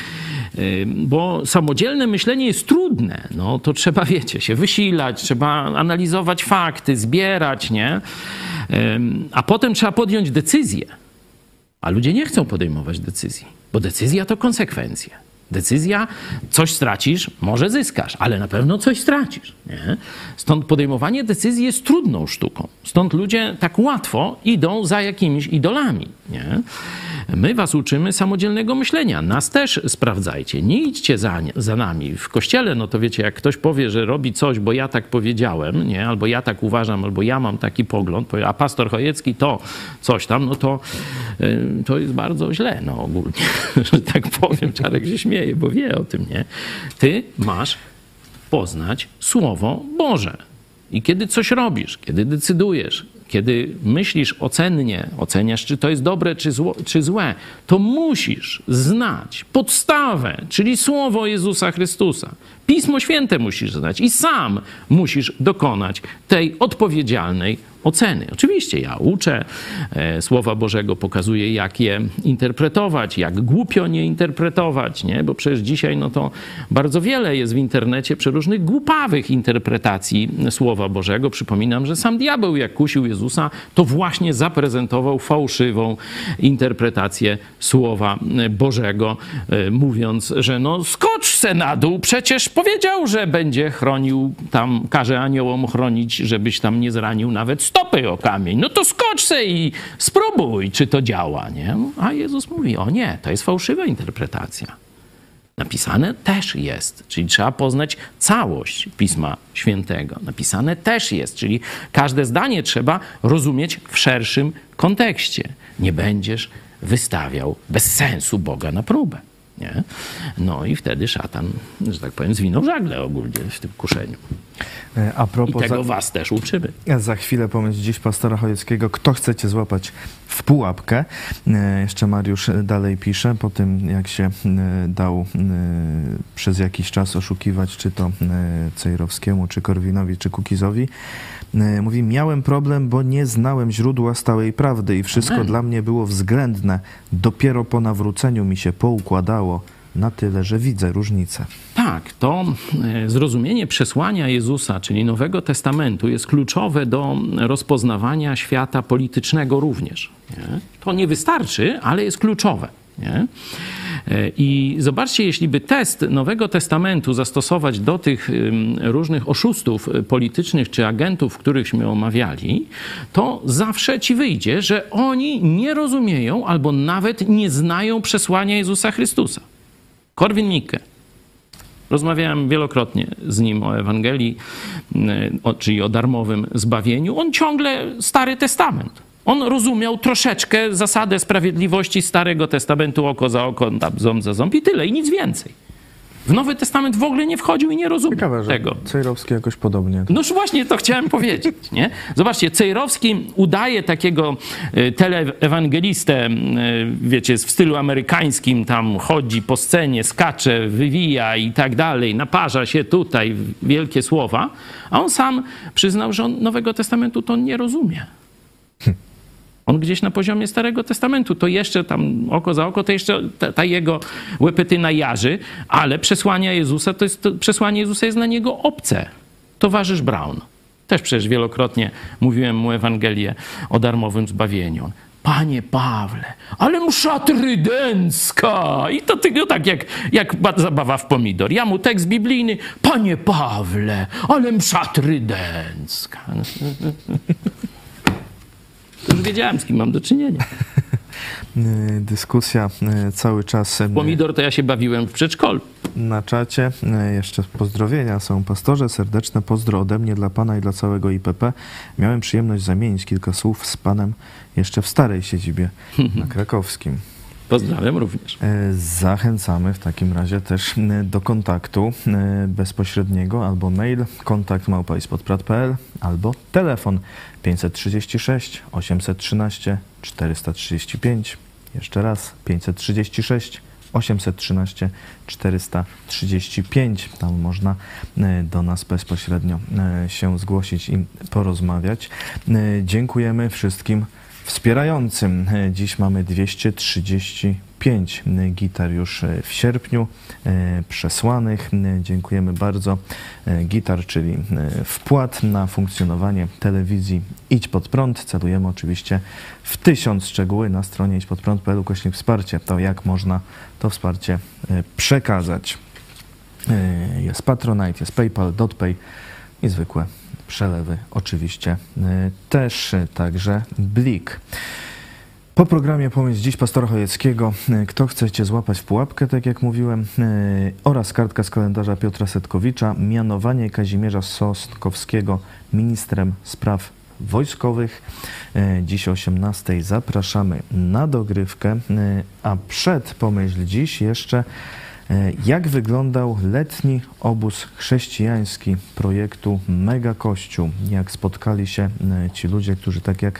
bo samodzielne myślenie jest trudne. No, to trzeba, wiecie, się wysilać, trzeba analizować fakty, zbierać, nie? A potem trzeba podjąć decyzję. A ludzie nie chcą podejmować decyzji, bo decyzja to konsekwencje. Decyzja, coś stracisz, może zyskasz, ale na pewno coś stracisz. Nie? Stąd podejmowanie decyzji jest trudną sztuką. Stąd ludzie tak łatwo idą za jakimiś idolami. Nie? My was uczymy samodzielnego myślenia. Nas też sprawdzajcie. Nie idźcie za, za nami. W kościele, no to wiecie, jak ktoś powie, że robi coś, bo ja tak powiedziałem, nie? Albo ja tak uważam, albo ja mam taki pogląd, a pastor Chojecki to coś tam, no to, to jest bardzo źle, no ogólnie, że tak powiem. Czarek się śmieje, bo wie o tym, nie? Ty masz poznać Słowo Boże. I kiedy coś robisz, kiedy decydujesz, kiedy myślisz ocennie, oceniasz, czy to jest dobre, czy, zło, czy złe, to musisz znać podstawę, czyli Słowo Jezusa Chrystusa. Pismo Święte musisz znać i sam musisz dokonać tej odpowiedzialnej oceny. Oczywiście ja uczę e, Słowa Bożego, pokazuję, jak je interpretować, jak głupio nie interpretować, nie? Bo przecież dzisiaj no to bardzo wiele jest w internecie przeróżnych głupawych interpretacji Słowa Bożego. Przypominam, że sam diabeł, jak kusił Jezusa, to właśnie zaprezentował fałszywą interpretację Słowa Bożego, e, mówiąc, że no skocz se na dół, przecież powiedział, że będzie chronił tam, każe aniołom chronić, żebyś tam nie zranił nawet stopy o kamień. No to skocz se i spróbuj, czy to działa, nie? A Jezus mówi, o nie, to jest fałszywa interpretacja. Napisane też jest, czyli trzeba poznać całość Pisma Świętego. Napisane też jest, czyli każde zdanie trzeba rozumieć w szerszym kontekście. Nie będziesz wystawiał bez sensu Boga na próbę. Nie? No i wtedy szatan, że tak powiem, zwinął żagle ogólnie w tym kuszeniu. A I propos tego za, was też uczymy. za chwilę pomysł dziś pastora Chojeckiego. Kto chcecie złapać w pułapkę? E, jeszcze Mariusz dalej pisze, po tym jak się e, dał e, przez jakiś czas oszukiwać, czy to e, Cejrowskiemu, czy Korwinowi, czy Kukizowi. E, mówi, miałem problem, bo nie znałem źródła stałej prawdy i wszystko Amen. dla mnie było względne. Dopiero po nawróceniu mi się poukładało na tyle, że widzę różnicę. Tak, to e, zrozumienie przesłania Jezusa, czyli Nowego Testamentu, jest kluczowe do rozpoznawania świata politycznego również. Nie? To nie wystarczy, ale jest kluczowe. Nie? E, I zobaczcie, jeśli by test Nowego Testamentu zastosować do tych ym, różnych oszustów politycznych czy agentów, którychśmy omawiali, to zawsze ci wyjdzie, że oni nie rozumieją albo nawet nie znają przesłania Jezusa Chrystusa. Korwin-Mikke. Rozmawiałem wielokrotnie z nim o Ewangelii, o, czyli o darmowym zbawieniu. On ciągle Stary Testament. On rozumiał troszeczkę zasadę sprawiedliwości Starego Testamentu, oko za oko, ząb za ząb i tyle, i nic więcej. W Nowy Testament w ogóle nie wchodził i nie rozumiał Ciekawe, że tego. Cejrowski jakoś podobnie. Noż właśnie to chciałem powiedzieć, nie? Zobaczcie, Cejrowski udaje takiego y, teleewangelistę, y, wiecie, w stylu amerykańskim, tam chodzi po scenie, skacze, wywija i tak dalej, naparza się tutaj, wielkie słowa, a on sam przyznał, że on Nowego Testamentu to nie rozumie. On gdzieś na poziomie Starego Testamentu, to jeszcze tam oko za oko, to jeszcze ta, ta jego łepetyna jarzy, ale przesłania Jezusa, to jest, to przesłanie Jezusa jest dla niego obce. Towarzysz Brown. Też przecież wielokrotnie mówiłem mu Ewangelię o darmowym zbawieniu. Panie Pawle, ale msza trydencka! I to tylko tak jak, jak zabawa w pomidor. Ja mu tekst biblijny, Panie Pawle, ale msza trydencka. To już wiedziałem, z kim mam do czynienia. Dyskusja cały czas. Pomidor to ja się bawiłem w przedszkolu. Na czacie jeszcze pozdrowienia są. Pastorze, serdeczne pozdro ode mnie dla pana i dla całego I P P. Miałem przyjemność zamienić kilka słów z panem jeszcze w starej siedzibie na Krakowskim. Pozdrawiam również. Zachęcamy w takim razie też do kontaktu bezpośredniego albo mail kontakt małpa ispodprat kropka p l albo telefon pięćset trzydzieści sześć osiemset trzynaście czterysta trzydzieści pięć. Jeszcze raz pięćset trzydzieści sześć osiemset trzynaście czterysta trzydzieści pięć. Tam można do nas bezpośrednio się zgłosić i porozmawiać. Dziękujemy wszystkim wspierającym. Dziś mamy dwieście trzydzieści pięć gitar już w sierpniu przesłanych. Dziękujemy bardzo. Gitar, czyli wpłat na funkcjonowanie telewizji Idź Pod Prąd. Celujemy oczywiście w tysiąc. Szczegóły na stronie idźpodprąd kropka p l ukośnik wsparcie. To jak można to wsparcie przekazać. Jest Patronite, jest PayPal, DotPay i zwykłe przelewy oczywiście też, także Blik. Po programie Pomysł dziś pastora Chojeckiego, kto chcecie złapać w pułapkę, tak jak mówiłem, oraz kartka z kalendarza Piotra Setkowicza, mianowanie Kazimierza Sosnkowskiego ministrem spraw wojskowych. Dziś o osiemnastej zapraszamy na dogrywkę, a przed Pomyśl dziś jeszcze jak wyglądał letni obóz chrześcijański projektu Mega Kościół? Jak spotkali się ci ludzie, którzy tak jak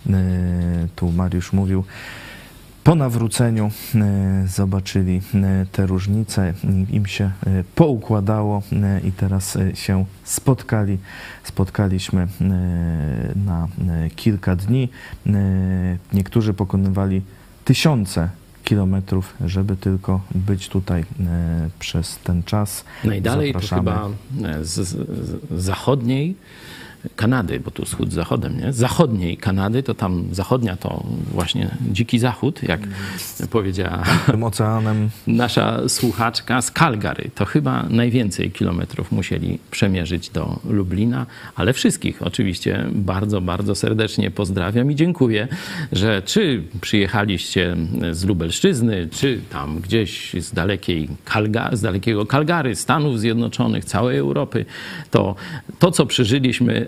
tu Mariusz mówił, po nawróceniu zobaczyli te różnice, im się poukładało i teraz się spotkali. Spotkaliśmy na kilka dni. Niektórzy pokonywali tysiące kilometrów, żeby tylko być tutaj e, przez ten czas. Najdalej Zapraszamy. to chyba z, z, z zachodniej Kanady, bo tu wschód z zachodem, nie? Z zachodniej Kanady, to tam zachodnia to właśnie dziki zachód, jak powiedziała Tym oceanem. nasza słuchaczka z Calgary. To chyba najwięcej kilometrów musieli przemierzyć do Lublina, ale wszystkich oczywiście bardzo, bardzo serdecznie pozdrawiam i dziękuję, że czy przyjechaliście z Lubelszczyzny, czy tam gdzieś z dalekiej Calga- z dalekiego Calgary, Stanów Zjednoczonych, całej Europy, to to, co przeżyliśmy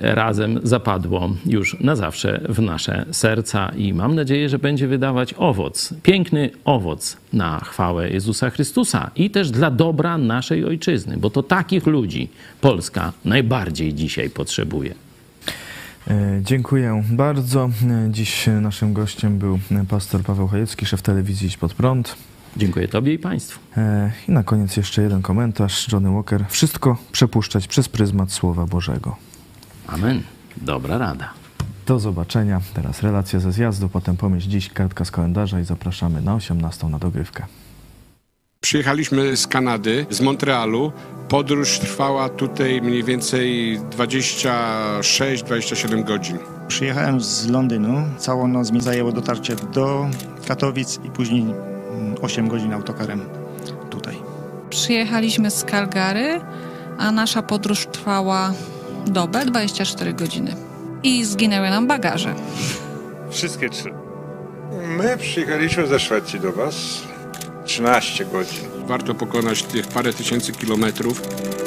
razem zapadło już na zawsze w nasze serca i mam nadzieję, że będzie wydawać owoc, piękny owoc na chwałę Jezusa Chrystusa i też dla dobra naszej ojczyzny, bo to takich ludzi Polska najbardziej dzisiaj potrzebuje. Dziękuję bardzo. Dziś naszym gościem był pastor Paweł Chojecki, szef telewizji Idź Pod Prąd. Dziękuję Tobie i Państwu. I na koniec jeszcze jeden komentarz. Johnny Walker. Wszystko przepuszczać przez pryzmat Słowa Bożego. Amen. Dobra rada. Do zobaczenia. Teraz relacja ze zjazdu, potem pomyśl dziś, kartka z kalendarza i zapraszamy na osiemnastą na dogrywkę. Przyjechaliśmy z Kanady, z Montrealu. Podróż trwała tutaj mniej więcej dwadzieścia sześć dwadzieścia siedem godzin. Przyjechałem z Londynu. Całą noc mi zajęło dotarcie do Katowic i później osiem godzin autokarem tutaj. Przyjechaliśmy z Calgary, a nasza podróż trwała dobę, dwadzieścia cztery godziny. I zginęły nam bagaże. Wszystkie trzy. My przyjechaliśmy ze Szwecji do Was. trzynaście godzin. Warto pokonać tych parę tysięcy kilometrów.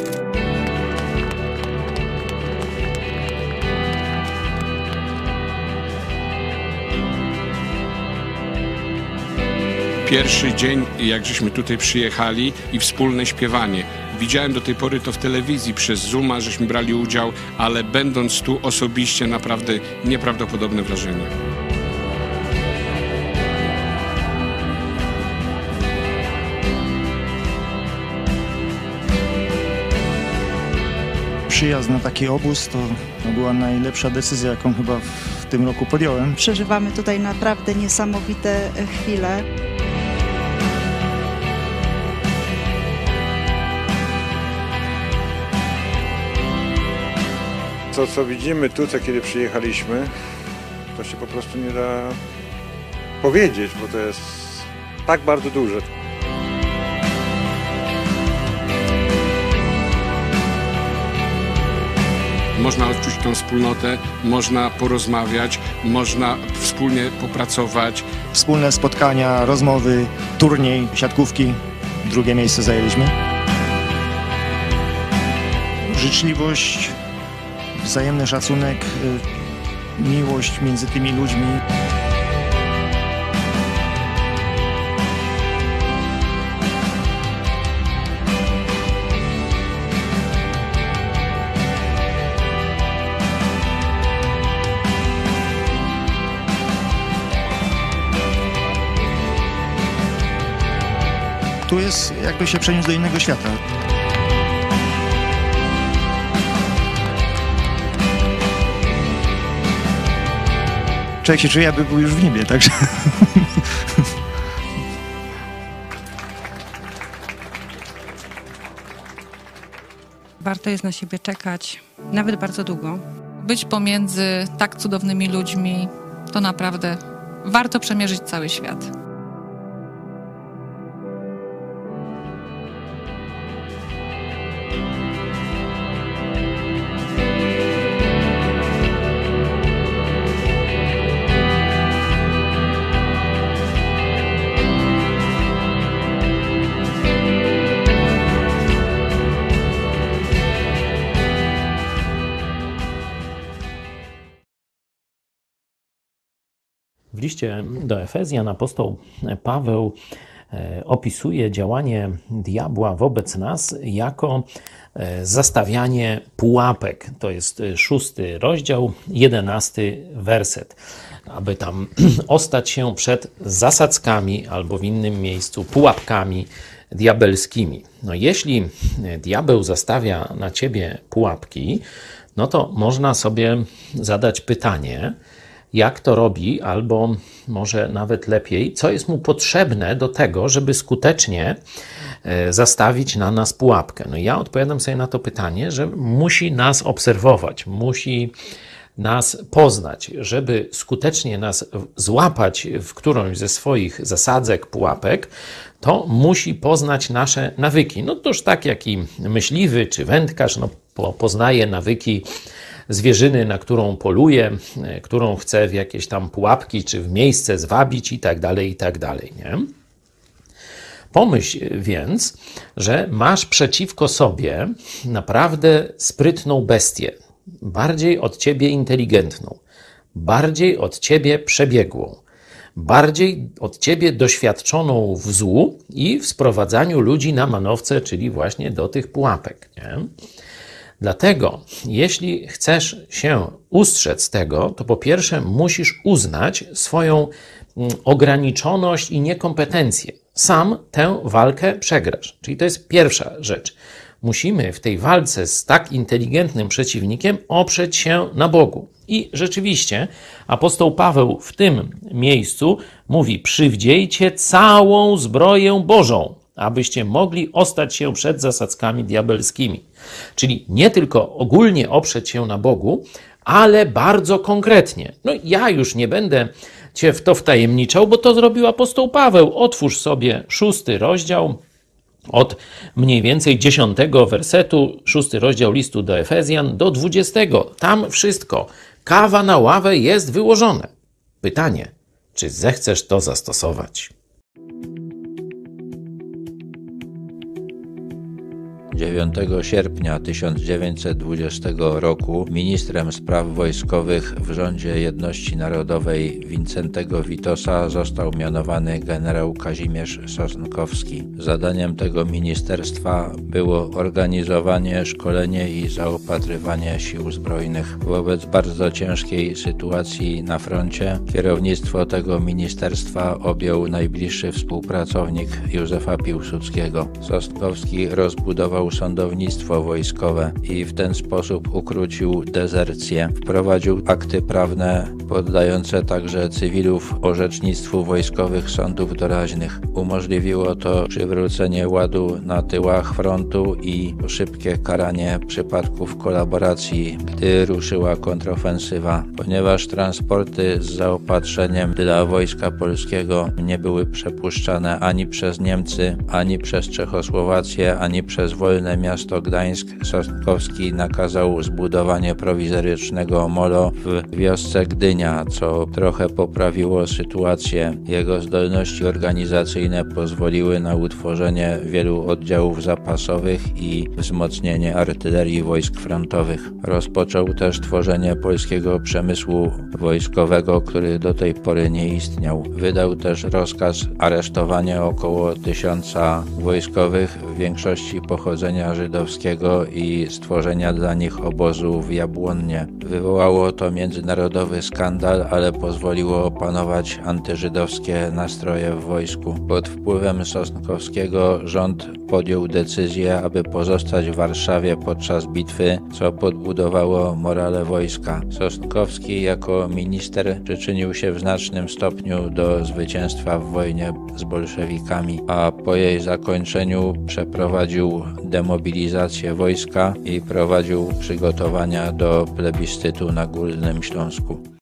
Pierwszy dzień, jak żeśmy tutaj przyjechali i wspólne śpiewanie. Widziałem do tej pory to w telewizji, przez Zooma, żeśmy brali udział, ale będąc tu osobiście naprawdę nieprawdopodobne wrażenie. Przyjazd na taki obóz to, to była najlepsza decyzja, jaką chyba w tym roku podjąłem. Przeżywamy tutaj naprawdę niesamowite chwile. To, co widzimy tutaj, kiedy przyjechaliśmy, to się po prostu nie da powiedzieć, bo to jest tak bardzo duże. Można odczuć tą wspólnotę, można porozmawiać, można wspólnie popracować. Wspólne spotkania, rozmowy, turniej, siatkówki. Drugie miejsce zajęliśmy. Życzliwość, wzajemny szacunek, miłość między tymi ludźmi. Tu jest jakby się przeniósł do innego świata. Człowiek się czuje, jakby był już w niebie, także... Warto jest na siebie czekać, nawet bardzo długo. Być pomiędzy tak cudownymi ludźmi, to naprawdę warto przemierzyć cały świat. W liście do Efezjan apostoł Paweł opisuje działanie diabła wobec nas jako zastawianie pułapek. To jest szósty rozdział, jedenasty werset. Aby tam ostać się przed zasadzkami albo w innym miejscu pułapkami diabelskimi. No jeśli diabeł zastawia na ciebie pułapki, no to można sobie zadać pytanie, jak to robi, albo może nawet lepiej, co jest mu potrzebne do tego, żeby skutecznie zastawić na nas pułapkę. No ja odpowiadam sobie na to pytanie, że musi nas obserwować, musi nas poznać, żeby skutecznie nas złapać w którąś ze swoich zasadzek, pułapek, to musi poznać nasze nawyki. No toż tak jak i myśliwy czy wędkarz no, poznaje nawyki zwierzyny, na którą poluje, którą chce w jakieś tam pułapki czy w miejsce zwabić i tak dalej, i tak dalej, nie? Pomyśl więc, że masz przeciwko sobie naprawdę sprytną bestię. bardziej od ciebie inteligentną, bardziej od ciebie przebiegłą, bardziej od ciebie doświadczoną w złu i w sprowadzaniu ludzi na manowce, czyli właśnie do tych pułapek. Nie? Dlatego, jeśli chcesz się ustrzec tego, to po pierwsze musisz uznać swoją ograniczoność i niekompetencję. Sam tę walkę przegrasz. Czyli to jest pierwsza rzecz. Musimy w tej walce z tak inteligentnym przeciwnikiem oprzeć się na Bogu. I rzeczywiście apostoł Paweł w tym miejscu mówi: przywdziejcie całą zbroję Bożą, abyście mogli ostać się przed zasadzkami diabelskimi. Czyli nie tylko ogólnie oprzeć się na Bogu, ale bardzo konkretnie. No ja już nie będę cię w to wtajemniczał, bo to zrobił apostoł Paweł. Otwórz sobie szósty rozdział, od mniej więcej dziesiątego wersetu, szósty rozdział listu do Efezjan, do dwudziestego. Tam wszystko, kawa na ławę jest wyłożone. Pytanie, czy zechcesz to zastosować? dziewiątego sierpnia tysiąc dziewięćset dwudziestego roku ministrem spraw wojskowych w rządzie Jedności Narodowej Wincentego Witosa został mianowany generał Kazimierz Sosnkowski. Zadaniem tego ministerstwa było organizowanie, szkolenie i zaopatrywanie sił zbrojnych. Wobec bardzo ciężkiej sytuacji na froncie kierownictwo tego ministerstwa objął najbliższy współpracownik Józefa Piłsudskiego. Sosnkowski rozbudował sądownictwo wojskowe i w ten sposób ukrócił dezercję. Wprowadził akty prawne poddające także cywilów orzecznictwu wojskowych sądów doraźnych. Umożliwiło to przywrócenie ładu na tyłach frontu i szybkie karanie przypadków kolaboracji, gdy ruszyła kontrofensywa. Ponieważ transporty z zaopatrzeniem dla wojska polskiego nie były przepuszczane ani przez Niemcy, ani przez Czechosłowację, ani przez wolne miasto Gdańsk, Sosnkowski nakazał zbudowanie prowizorycznego molo w wiosce Gdynia, co trochę poprawiło sytuację. Jego zdolności organizacyjne pozwoliły na utworzenie wielu oddziałów zapasowych i wzmocnienie artylerii wojsk frontowych. Rozpoczął też tworzenie polskiego przemysłu wojskowego, który do tej pory nie istniał. Wydał też rozkaz aresztowania około tysiąca wojskowych, w większości pochodzenia żydowskiego, i stworzenia dla nich obozu w Jabłonnie. Wywołało to międzynarodowy skandal, ale pozwoliło opanować antyżydowskie nastroje w wojsku. Pod wpływem Sosnkowskiego rząd podjął decyzję, aby pozostać w Warszawie podczas bitwy, co podbudowało morale wojska. Sosnkowski jako minister przyczynił się w znacznym stopniu do zwycięstwa w wojnie z bolszewikami, a po jej zakończeniu przeprowadził demobilizację wojska i prowadził przygotowania do plebiscytu na Górnym Śląsku.